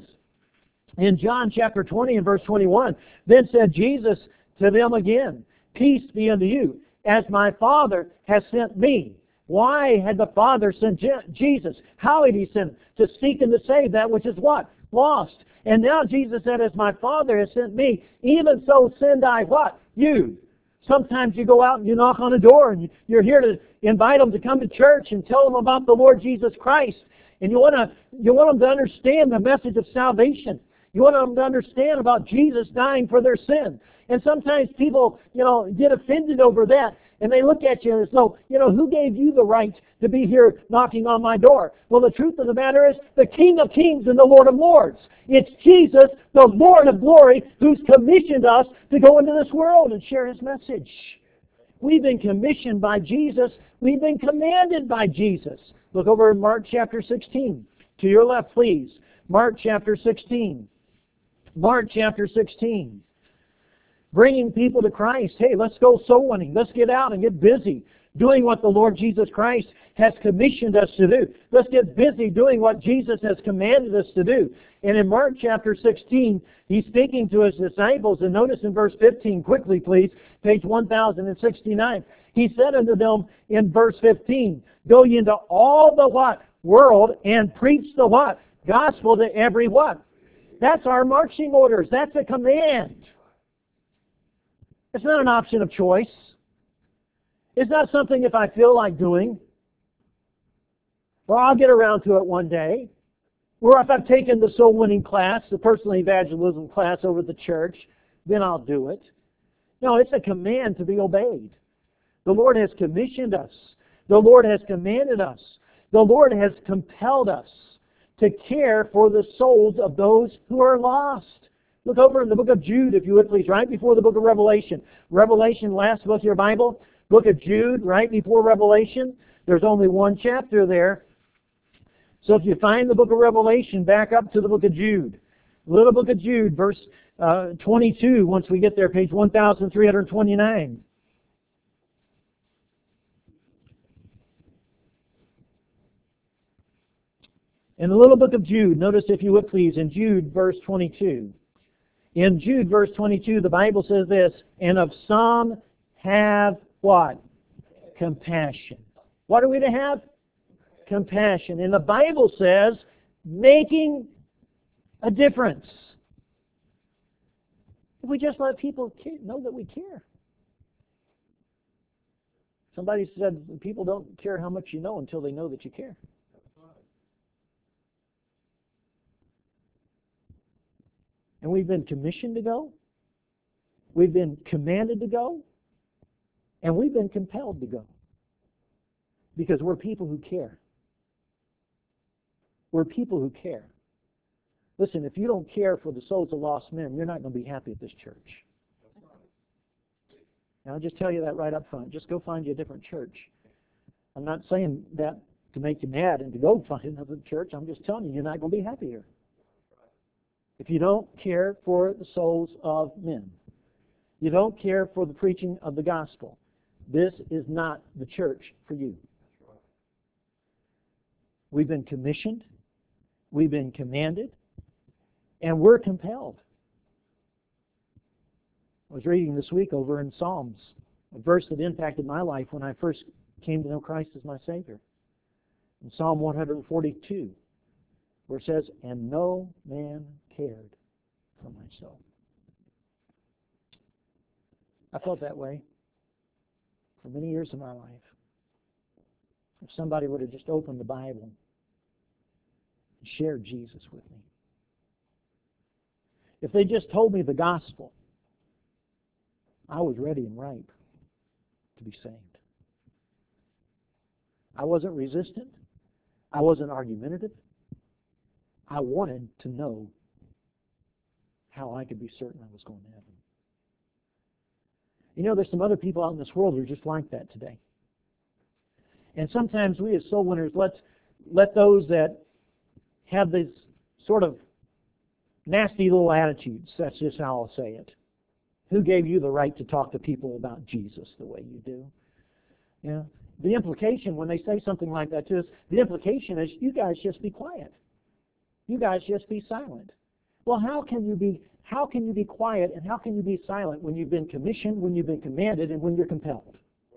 In John chapter twenty, in verse twenty-one, then said Jesus to them again, peace be unto you, as my Father has sent me. Why had the Father sent Je- Jesus? How had He sent Him? To seek and to save that which is what? Lost. And now Jesus said, as my Father has sent me, even so send I what? You. Sometimes you go out and you knock on a door and you're here to invite them to come to church and tell them about the Lord Jesus Christ. And you want to you want them to understand the message of salvation. You want them to understand about Jesus dying for their sin. And sometimes people, you know, get offended over that. And they look at you as though, you know, who gave you the right to be here knocking on my door? Well, the truth of the matter is the King of Kings and the Lord of Lords. It's Jesus, the Lord of glory, who's commissioned us to go into this world and share His message. We've been commissioned by Jesus. We've been commanded by Jesus. Look over in Mark chapter sixteen. To your left, please. Mark chapter sixteen. Mark chapter sixteen. Bringing people to Christ. Hey, let's go soul winning. Let's get out and get busy doing what the Lord Jesus Christ has commissioned us to do. Let's get busy doing what Jesus has commanded us to do. And in Mark chapter sixteen, He's speaking to His disciples. And notice in verse fifteen, quickly please, page one thousand sixty-nine. He said unto them in verse fifteen, go ye into all the what? World and preach the what? Gospel to every what? That's our marching orders. That's a command. It's not an option of choice. It's not something if I feel like doing, or I'll get around to it one day, or if I've taken the soul winning class, the personal evangelism class over at the church, then I'll do it. No, it's a command to be obeyed. The Lord has commissioned us. The Lord has commanded us. The Lord has compelled us to care for the souls of those who are lost. Look over in the book of Jude, if you would please, right before the book of Revelation. Revelation, last book of your Bible. Book of Jude, right before Revelation. There's only one chapter there. So if you find the book of Revelation, back up to the book of Jude. Little book of Jude, verse uh, twenty-two, once we get there, page one thousand three hundred twenty-nine. In the little book of Jude, notice if you would please, in Jude, verse twenty-two. In Jude, verse twenty-two, the Bible says this, and of some have what? Compassion. What are we to have? Compassion. And the Bible says, making a difference. If we just let people know that we care. Somebody said people don't care how much you know until they know that you care. And we've been commissioned to go. We've been commanded to go. And we've been compelled to go. Because we're people who care. We're people who care. Listen, if you don't care for the souls of lost men, you're not going to be happy at this church. Now, I'll just tell you that right up front. Just go find you a different church. I'm not saying that to make you mad and to go find another church. I'm just telling you, you're not going to be happy here. If you don't care for the souls of men, you don't care for the preaching of the gospel, this is not the church for you. We've been commissioned, we've been commanded, and we're compelled. I was reading this week over in Psalms, a verse that impacted my life when I first came to know Christ as my Savior. In Psalm one forty-two, where it says, "And no man cared for my soul." I felt that way for many years of my life. If somebody would have just opened the Bible and shared Jesus with me. If they just told me the gospel, I was ready and ripe to be saved. I wasn't resistant. I wasn't argumentative. I wanted to know how I could be certain I was going to heaven. You know, there's some other people out in this world who are just like that today. And sometimes we as soul winners let, let those that have these sort of nasty little attitudes, that's just how I'll say it. Who gave you the right to talk to people about Jesus the way you do? Yeah. The implication when they say something like that to us, the implication is you guys just be quiet. You guys just be silent. Well, how can you be how can you be quiet and how can you be silent when you've been commissioned, when you've been commanded, and when you're compelled?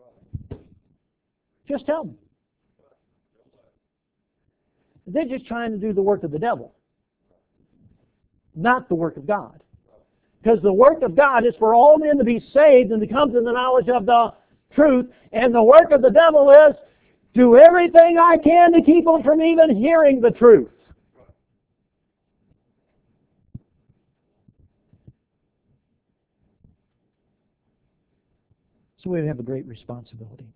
Just tell them. They're just trying to do the work of the devil, not the work of God. Because the work of God is for all men to be saved and to come to the knowledge of the truth. And the work of the devil is do everything I can to keep them from even hearing the truth. So we have a great responsibility.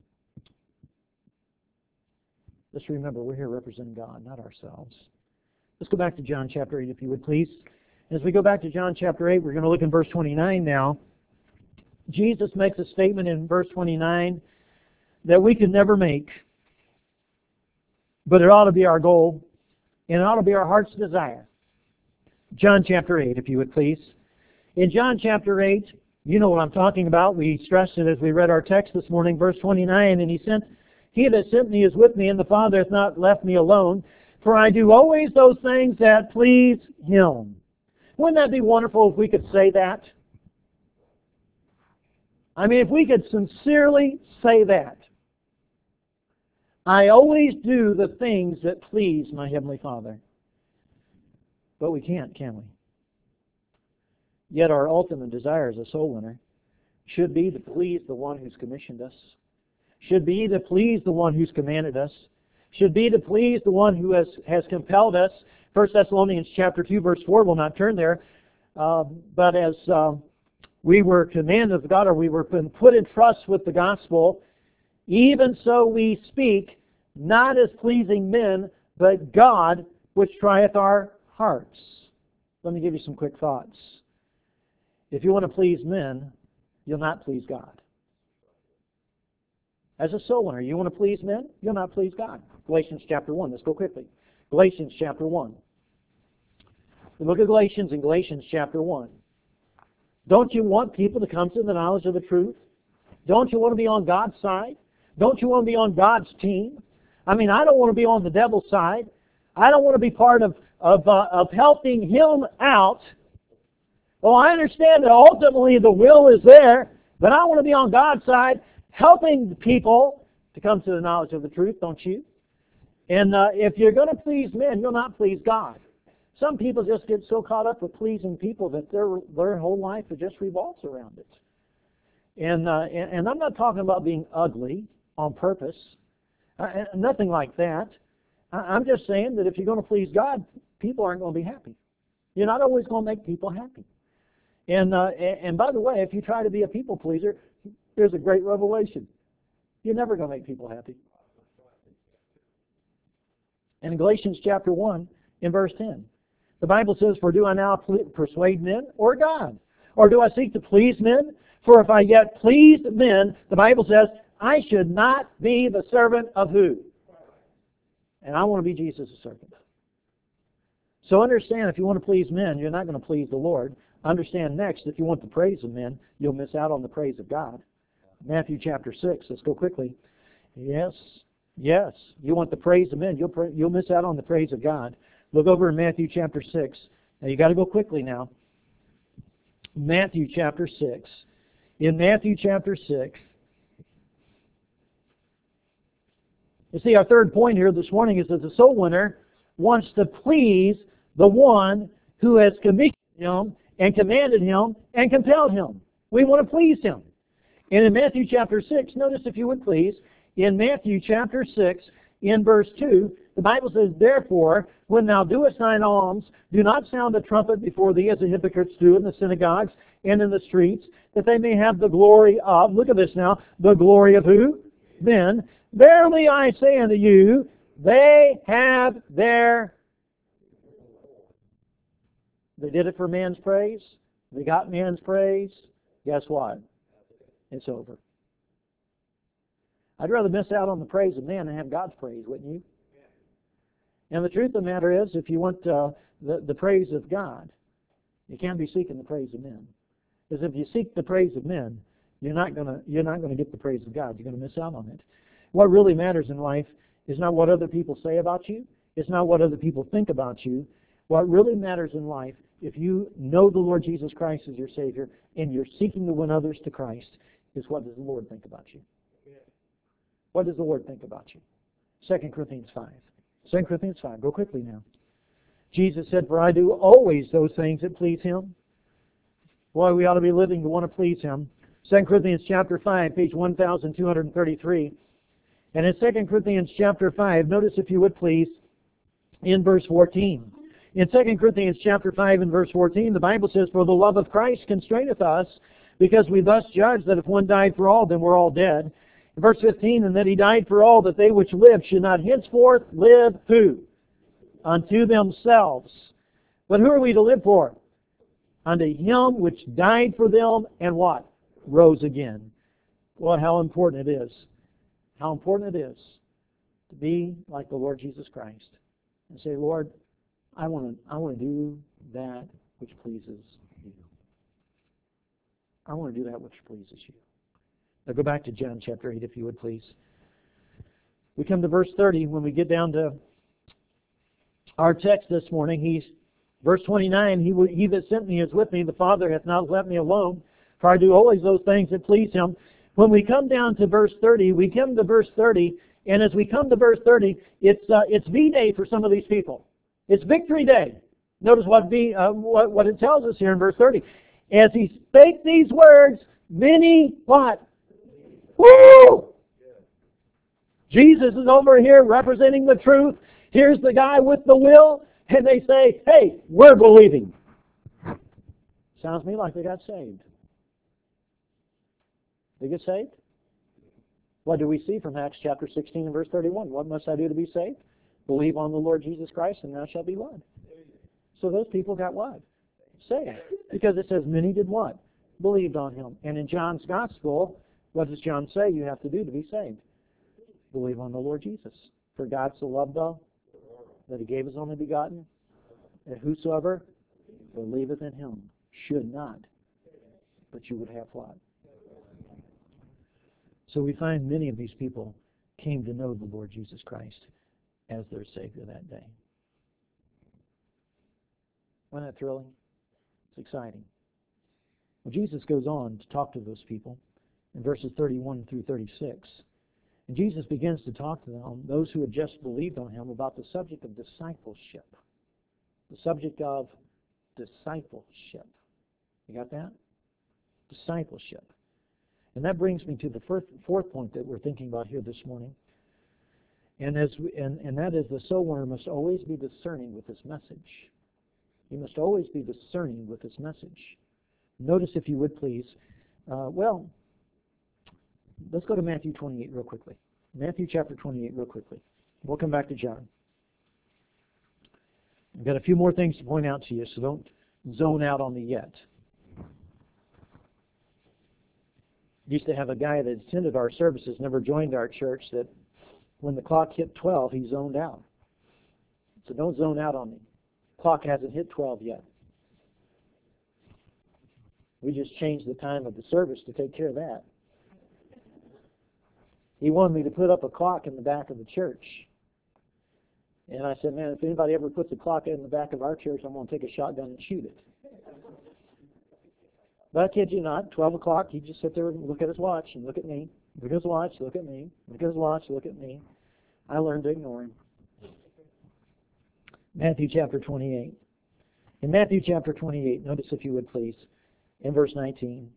Let's remember, we're here representing God, not ourselves. Let's go back to John chapter eight, if you would, please. As we go back to John chapter eight, we're going to look in verse twenty-nine now. Jesus makes a statement in verse twenty-nine that we could never make, but it ought to be our goal, and it ought to be our heart's desire. John chapter eight, if you would, please. In John chapter eight, you know what I'm talking about. We stressed it as we read our text this morning, verse twenty-nine, and he sent, "He that sent me is with me, and the Father hath not left me alone, for I do always those things that please Him." Wouldn't that be wonderful if we could say that? I mean, if we could sincerely say that. I always do the things that please my Heavenly Father. But we can't, can we? Yet our ultimate desire as a soul winner should be to please the one who's commissioned us, should be to please the one who's commanded us, should be to please the one who has, has compelled us. First Thessalonians chapter two, verse four, we'll not turn there. Uh, but as uh, we were commanded of God, or we were put in trust with the gospel, even so we speak, not as pleasing men, but God, which trieth our hearts. Let me give you some quick thoughts. If you want to please men, you'll not please God. As a soul winner, you want to please men, you'll not please God. Galatians chapter one, let's go quickly. Galatians chapter one. We look at Galatians in Galatians chapter one. Don't you want people to come to the knowledge of the truth? Don't you want to be on God's side? Don't you want to be on God's team? I mean, I don't want to be on the devil's side. I don't want to be part of, of, uh, of helping him out. Well, I understand that ultimately the will is there, But I want to be on God's side, helping people to come to the knowledge of the truth, don't you? And uh, if you're going to please men, you'll not please God. Some people just get so caught up with pleasing people that their their whole life it just revolves around it. And, uh, and and I'm not talking about being ugly on purpose, uh, nothing like that. I, I'm just saying that if you're going to please God, people aren't going to be happy. You're not always going to make people happy. And uh, and, and by the way, if you try to be a people pleaser, here's a great revelation: you're never going to make people happy. And in Galatians chapter one, in verse ten, the Bible says, "For do I now persuade men or God? Or do I seek to please men? For if I yet pleased men," the Bible says, "I should not be the servant of who?" And I want to be Jesus' servant. So understand, if you want to please men, you're not going to please the Lord. Understand next, if you want the praise of men, you'll miss out on the praise of God. Matthew chapter six, let's go quickly. Yes, yes, you want the praise of men, you'll, pra- you'll miss out on the praise of God. Look over in Matthew chapter six. Now you got to go quickly now. Matthew chapter six. In Matthew chapter six, you see, our third point here this morning is that the soul winner wants to please the one who has commissioned him and commanded him and compelled him. We want to please him. And in Matthew chapter six, notice if you would please, in Matthew chapter six, in verse two, the Bible says, "Therefore, when thou doest thine alms, do not sound a trumpet before thee as the hypocrites do in the synagogues and in the streets, that they may have the glory of," look at this now, "the glory of" who? "Men. Verily I say unto you, they have their..." They did it for man's praise. They got man's praise. Guess what? It's over. I'd rather miss out on the praise of man than have God's praise, wouldn't you? And the truth of the matter is, if you want uh, the, the praise of God, you can't be seeking the praise of men. Because if you seek the praise of men, you're not gonna you're not gonna get the praise of God. You're gonna miss out on it. What really matters in life is not what other people say about you. It's not what other people think about you. What really matters in life, if you know the Lord Jesus Christ as your Savior and you're seeking to win others to Christ, is what does the Lord think about you? What does the Lord think about you? Second Corinthians five. Second Corinthians five. Go quickly now. Jesus said, "For I do always those things that please Him." Boy, we ought to be living to want to please Him. Second Corinthians chapter five, page one thousand two hundred thirty-three. And in Second Corinthians chapter five, notice if you would please, in verse fourteen. In Second Corinthians chapter five and verse fourteen, the Bible says, "For the love of Christ constraineth us, because we thus judge that if one died for all, then we're all dead." In verse fifteen, "And that He died for all, that they which live should not henceforth live" who? "Unto themselves." But who are we to live for? "Unto Him which died for them," and what? "Rose again." Well, how important it is. How important it is to be like the Lord Jesus Christ and say, "Lord, I want to I want to do that which pleases you. I want to do that which pleases you." Now go back to John chapter eight, if you would please. We come to verse thirty. When we get down to our text this morning, he's verse twenty-nine, he, he that sent me is with me. The Father hath not left me alone, for I do always those things that please Him. When we come down to verse thirty, we come to verse thirty, and as we come to verse thirty, it's uh, it's V-Day for some of these people. It's Victory Day. Notice what, v, uh, what what it tells us here in verse thirty. "As He spake these words, many" what? Woo! Jesus is over here representing the truth. Here's the guy with the will, and they say, "Hey, we're believing." Sounds to me like they got saved. They get saved? What do we see from Acts chapter sixteen and verse thirty-one? "What must I do to be saved? Believe on the Lord Jesus Christ, and thou shalt be what?" So those people got what? Saved. Because it says many did what? Believed on Him. And in John's Gospel, what does John say you have to do to be saved? Believe on the Lord Jesus. "For God so loved the that He gave His only begotten, that whosoever believeth in Him should not, but you would have what?" So we find many of these people came to know the Lord Jesus Christ as their Savior that day. Wasn't that thrilling? It's exciting. Well, Jesus goes on to talk to those people. in verses thirty-one through thirty-six. And Jesus begins to talk to them, those who had just believed on him, about the subject of discipleship. The subject of discipleship. You got that? Discipleship. And that brings me to the first, fourth point that we're thinking about here this morning. And, as we, and, and that is the soul winner must always be discerning with this message. He must always be discerning with this message. Notice, if you would please, uh, well, let's go to Matthew twenty-eight real quickly. Matthew chapter twenty-eight real quickly. We'll come back to John. I've got a few more things to point out to you, so don't zone out on me yet. Used to have a guy that attended our services, never joined our church, that when the clock hit twelve, he zoned out. So don't zone out on me. Clock hasn't hit twelve yet. We just changed the time of the service to take care of that. He wanted me to put up a clock in the back of the church. And I said, man, if anybody ever puts a clock in the back of our church, I'm going to take a shotgun and shoot it. But I kid you not, twelve o'clock, he'd just sit there and look at his watch and look at me. Look at his watch, look at me. Look at his watch, look at me. I learned to ignore him. Matthew chapter twenty-eight. In Matthew chapter twenty-eight, notice if you would please, in verse nineteen.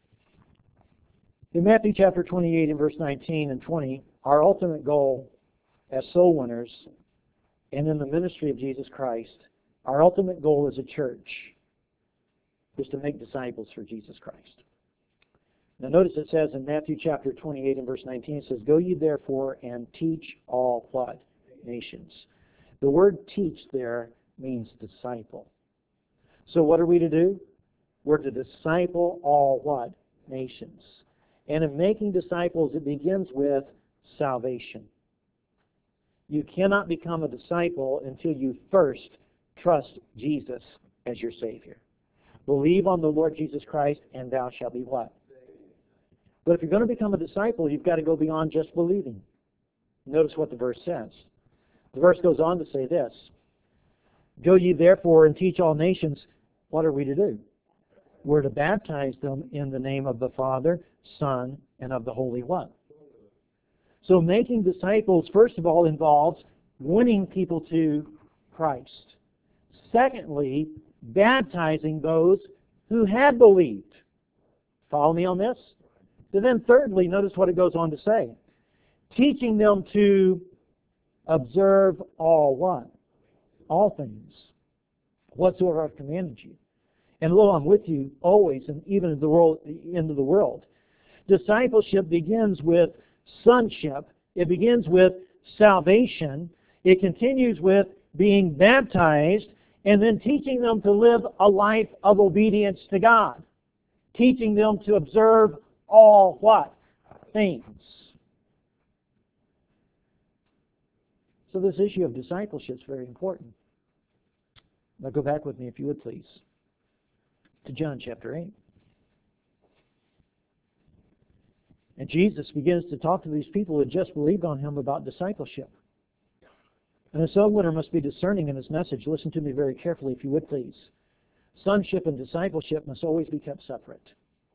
In Matthew chapter twenty-eight, in verse nineteen and twenty, our ultimate goal as soul winners and in the ministry of Jesus Christ, our ultimate goal as a church is to make disciples for Jesus Christ. Now notice it says in Matthew chapter twenty-eight and verse nineteen, it says, "Go ye therefore and teach all" what? Nations. The word teach there means disciple. So what are we to do? We're to disciple all what? Nations. And in making disciples, it begins with salvation. You cannot become a disciple until you first trust Jesus as your Savior. Believe on the Lord Jesus Christ, and thou shalt be what? But if you're going to become a disciple, you've got to go beyond just believing. Notice what the verse says. The verse goes on to say this: "Go ye therefore and teach all nations." What are we to do? We're to baptize them in the name of the Father, Son, and of the Holy One. So making disciples, first of all, involves winning people to Christ. Secondly, baptizing those who had believed. Follow me on this? And then thirdly, notice what it goes on to say. Teaching them to observe all what? All things. Whatsoever I've commanded you. And lo, I'm with you always, and even in the world, into the world. Discipleship begins with sonship. It begins with salvation. It continues with being baptized, and then teaching them to live a life of obedience to God. Teaching them to observe all what? Things. So this issue of discipleship is very important. Now go back with me, if you would please, to John chapter eight. And Jesus begins to talk to these people who had just believed on him about discipleship. And a soul winner must be discerning in his message. Listen to me very carefully, if you would please. Sonship and discipleship must always be kept separate.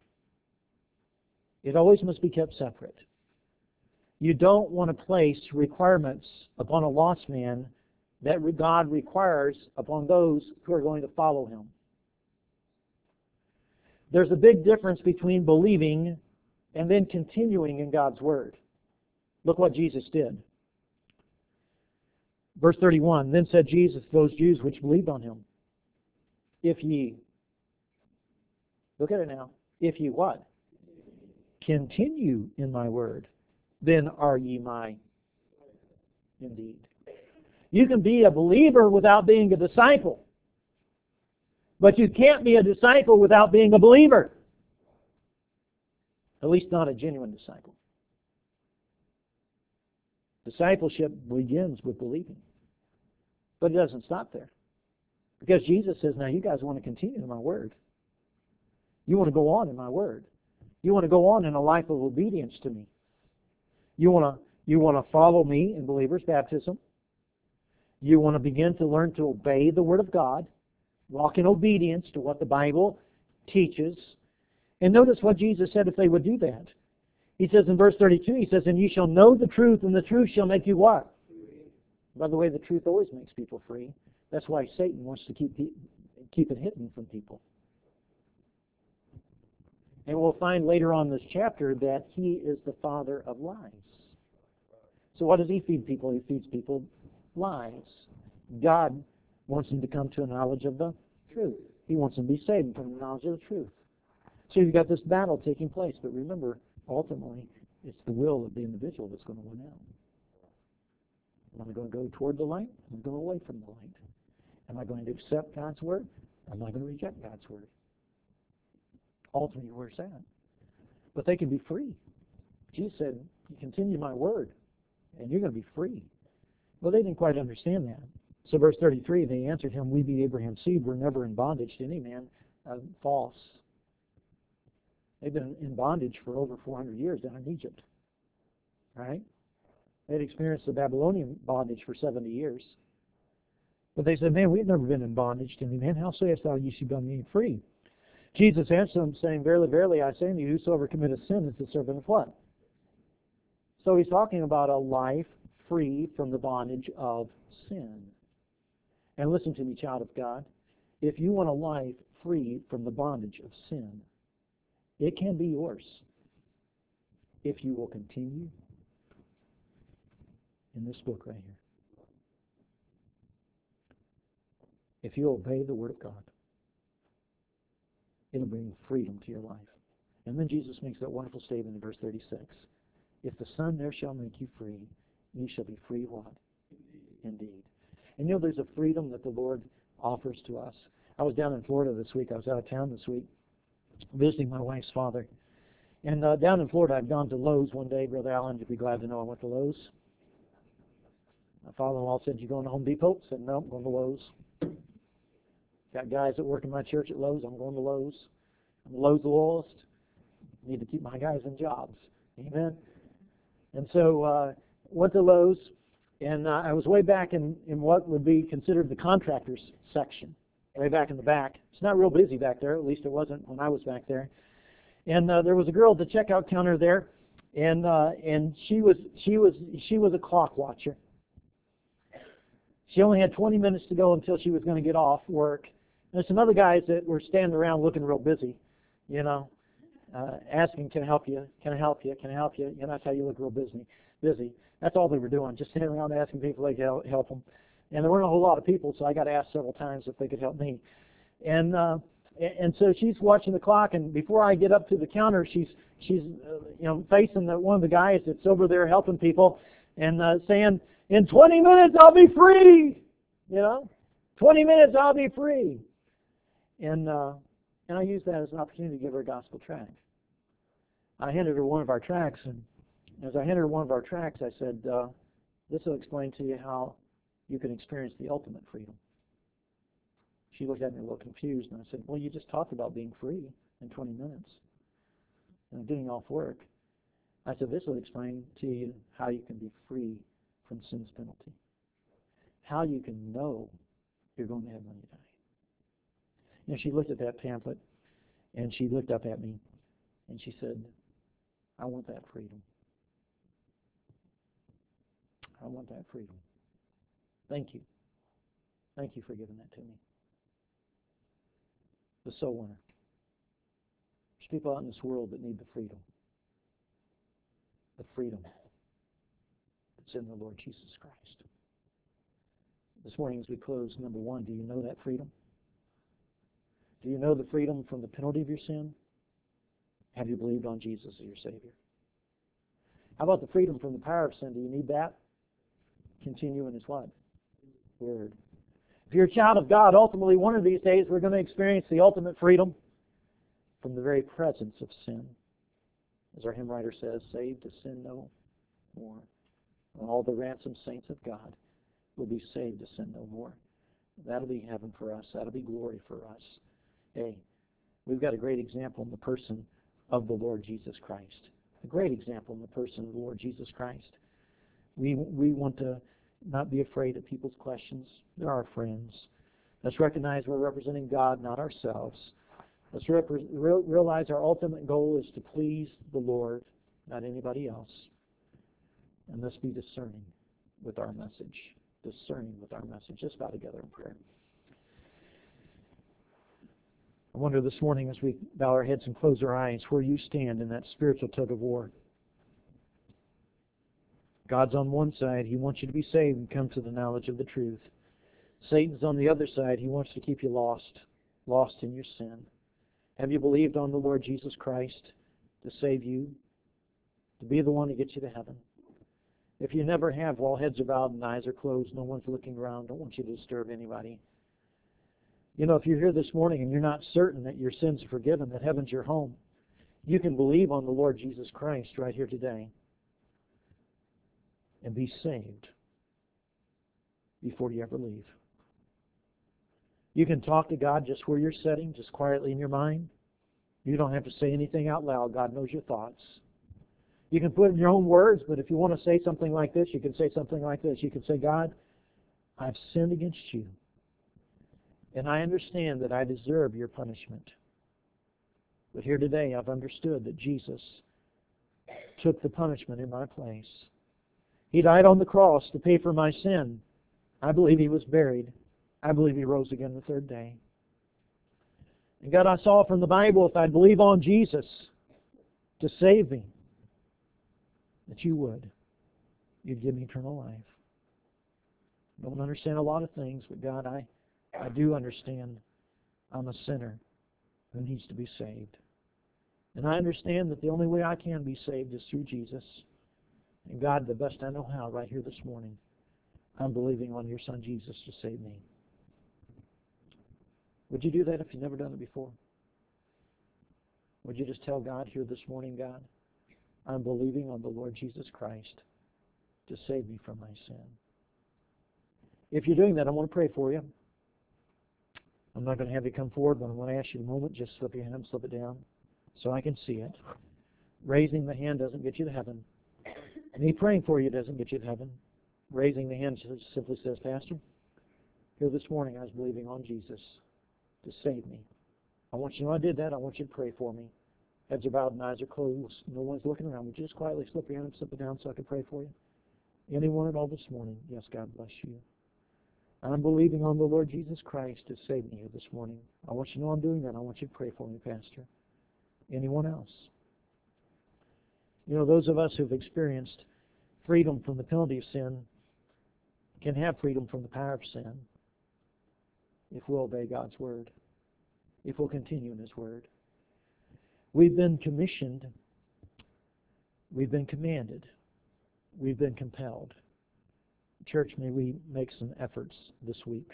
It always must be kept separate. You don't want to place requirements upon a lost man that God requires upon those who are going to follow him. There's a big difference between believing and then continuing in God's Word. Look what Jesus did. Verse thirty-one, "Then said Jesus to those Jews which believed on him, If ye," look at it now, "if ye" what? "Continue in my word, then are ye my indeed." You can be a believer without being a disciple. But you can't be a disciple without being a believer. At least not a genuine disciple. Discipleship begins with believing. But it doesn't stop there. Because Jesus says, now you guys want to continue in my word. You want to go on in my word. You want to go on in a life of obedience to me. You want to, you want to follow me in believer's baptism. You want to begin to learn to obey the Word of God. Walk in obedience to what the Bible teaches. And notice what Jesus said if they would do that. He says in verse thirty-two, he says, and you shall know the truth, and the truth shall make you what? By the way, the truth always makes people free. That's why Satan wants to keep keep it hidden from people. And we'll find later on in this chapter that he is the father of lies. So what does he feed people? He feeds people lies. God wants them to come to a knowledge of the truth. He wants them to be saved from the knowledge of the truth. So you've got this battle taking place. But remember, ultimately, it's the will of the individual that's going to win out. Am I going to go toward the light? Am I going away from the light? Am I going to accept God's word? Am I going to reject God's word? Ultimately, where's that? But they can be free. Jesus said, you continue my word, and you're going to be free. Well, they didn't quite understand that. So verse thirty-three, they answered him, we be Abraham's seed, we're never in bondage to any man. Uh, false. They've been in bondage for over four hundred years down in Egypt. Right? They'd experienced the Babylonian bondage for seventy years. But they said, man, we've never been in bondage to any man. How sayest thou ye shall be made free? Jesus answered them, saying, verily, verily, I say unto you, whosoever committeth sin is the servant of what? So he's talking about a life free from the bondage of sin. And listen to me, child of God. If you want a life free from the bondage of sin, it can be yours if you will continue in this book right here. If you obey the Word of God, it'll bring freedom to your life. And then Jesus makes that wonderful statement in verse thirty-six. If the Son there shall make you free, you shall be free what? Indeed. And you know there's a freedom that the Lord offers to us. I was down in Florida this week. I was out of town this week visiting my wife's father. And uh, down in Florida, I'd gone to Lowe's one day. Brother Allen, you'd be glad to know I went to Lowe's. My father-in-law said, you going to Home Depot? I said, no, I'm going to Lowe's. Got guys that work in my church at Lowe's. I'm going to Lowe's. I'm Lowe's loyalist. Need to keep my guys in jobs. Amen. And so uh, went to Lowe's, and uh, I was way back in, in what would be considered the contractors section, way back in the back. It's not real busy back there. At least it wasn't when I was back there. And uh, there was a girl at the checkout counter there, and uh, and she was she was she was a clock watcher. She only had twenty minutes to go until she was going to get off work. There's some other guys that were standing around looking real busy, you know, uh, asking, can I help you? Can I help you? Can I help you? You know, that's how you look real busy. Busy. That's all they were doing, just sitting around asking people if they could help them. And there weren't a whole lot of people, so I got asked several times if they could help me. And uh, and so she's watching the clock, and before I get up to the counter, she's she's uh, you know facing the, one of the guys that's over there helping people, and uh, saying, in twenty minutes I'll be free. You know, twenty minutes I'll be free. And uh, and I used that as an opportunity to give her a gospel tract. I handed her one of our tracts, and as I handed her one of our tracts, I said, uh, this will explain to you how you can experience the ultimate freedom. She looked at me a little confused, and I said, well, you just talked about being free in twenty minutes and getting off work. I said, this will explain to you how you can be free from sin's penalty, how you can know you're going to heaven when you die. You know, she looked at that pamphlet, and she looked up at me, and she said, I want that freedom. I want that freedom. Thank you. Thank you for giving that to me. The soul winner. There's people out in this world that need the freedom. The freedom that's in the Lord Jesus Christ. This morning as we close, number one, do you know that freedom? Do you know the freedom from the penalty of your sin? Have you believed on Jesus as your Savior? How about the freedom from the power of sin? Do you need that? Continue in His what? Word. If you're a child of God, ultimately one of these days we're going to experience the ultimate freedom from the very presence of sin. As our hymn writer says, saved to sin no more. And all the ransomed saints of God will be saved to sin no more. That'll be heaven for us. That'll be glory for us. Hey, we've got a great example in the person of the Lord Jesus Christ. A great example in the person of the Lord Jesus Christ. We we want to not be afraid of people's questions. They're our friends. Let's recognize we're representing God, not ourselves. Let's rep- realize our ultimate goal is to please the Lord. not anybody else. And let's be discerning with our message. Discerning with our message. Let's bow together in prayer. I wonder this morning as we bow our heads and close our eyes where you stand in that spiritual tug of war. God's on one side. He wants you to be saved and come to the knowledge of the truth. Satan's on the other side. He wants to keep you lost, lost in your sin. Have you believed on the Lord Jesus Christ to save you, to be the one to get you to heaven? If you never have, while heads are bowed and eyes are closed, no one's looking around, don't want you to disturb anybody. You know, if you're here this morning and you're not certain that your sins are forgiven, that heaven's your home, you can believe on the Lord Jesus Christ right here today and be saved before you ever leave. You can talk to God just where you're sitting, just quietly in your mind. You don't have to say anything out loud. God knows your thoughts. You can put it in your own words, but if you want to say something like this, you can say something like this. You can say, God, I've sinned against you, and I understand that I deserve your punishment. But here today, I've understood that Jesus took the punishment in my place. He died on the cross to pay for my sin. I believe He was buried. I believe He rose again the third day. And God, I saw from the Bible, if I believe on Jesus to save me, that you would. You'd give me eternal life. I don't understand a lot of things, but God, I, I do understand I'm a sinner who needs to be saved. And I understand that the only way I can be saved is through Jesus. And God, the best I know how, right here this morning, I'm believing on your Son Jesus to save me. Would you do that if you've never done it before? Would you just tell God here this morning, God, I'm believing on the Lord Jesus Christ to save me from my sin. If you're doing that, I want to pray for you. I'm not going to have you come forward, but I'm going to ask you in a moment, just slip your hand, slip it down so I can see it. Raising the hand doesn't get you to heaven. Me praying for you doesn't get you to heaven. Raising the hand just simply says, Pastor, here this morning I was believing on Jesus to save me. I want you to know I did that. I want you to pray for me. Heads are bowed and eyes are closed. No one's looking around. Would you just quietly slip your hand and slip it down so I can pray for you? Anyone at all this morning? Yes, God bless you. I'm believing on the Lord Jesus Christ to save me here this morning. I want you to know I'm doing that. I want you to pray for me, Pastor. Anyone else? You know, those of us who've experienced freedom from the penalty of sin can have freedom from the power of sin if we'll obey God's Word, if we'll continue in His Word. We've been commissioned, we've been commanded, we've been compelled. Church, may we make some efforts this week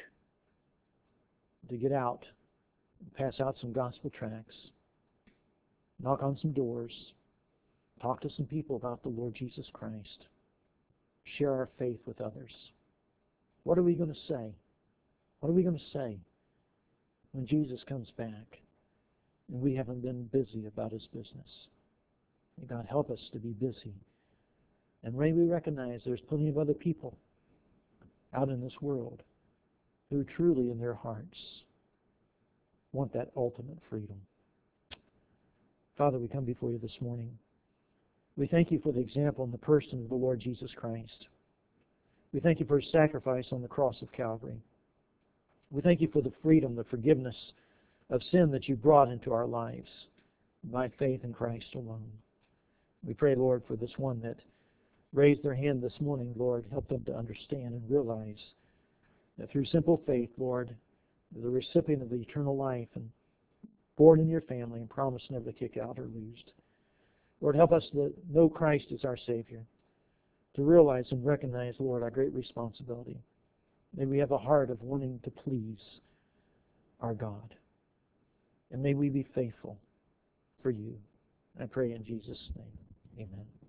to get out, pass out some gospel tracts, knock on some doors, talk to some people about the Lord Jesus Christ, share our faith with others. What are we going to say? What are we going to say when Jesus comes back and we haven't been busy about His business? May God help us to be busy. And may we recognize there's plenty of other people out in this world who truly in their hearts want that ultimate freedom. Father, we come before you this morning. We thank you for the example in the person of the Lord Jesus Christ. We thank you for His sacrifice on the cross of Calvary. We thank you for the freedom, the forgiveness of sin that you brought into our lives by faith in Christ alone. We pray, Lord, for this one that raised their hand this morning, Lord, help them to understand and realize that through simple faith, Lord, the recipient of the eternal life and born in your family and promised never to kick out or lose. Lord, help us to know Christ as our Savior, to realize and recognize, Lord, our great responsibility. May we have a heart of wanting to please our God. And may we be faithful for you. I pray in Jesus' name. Amen.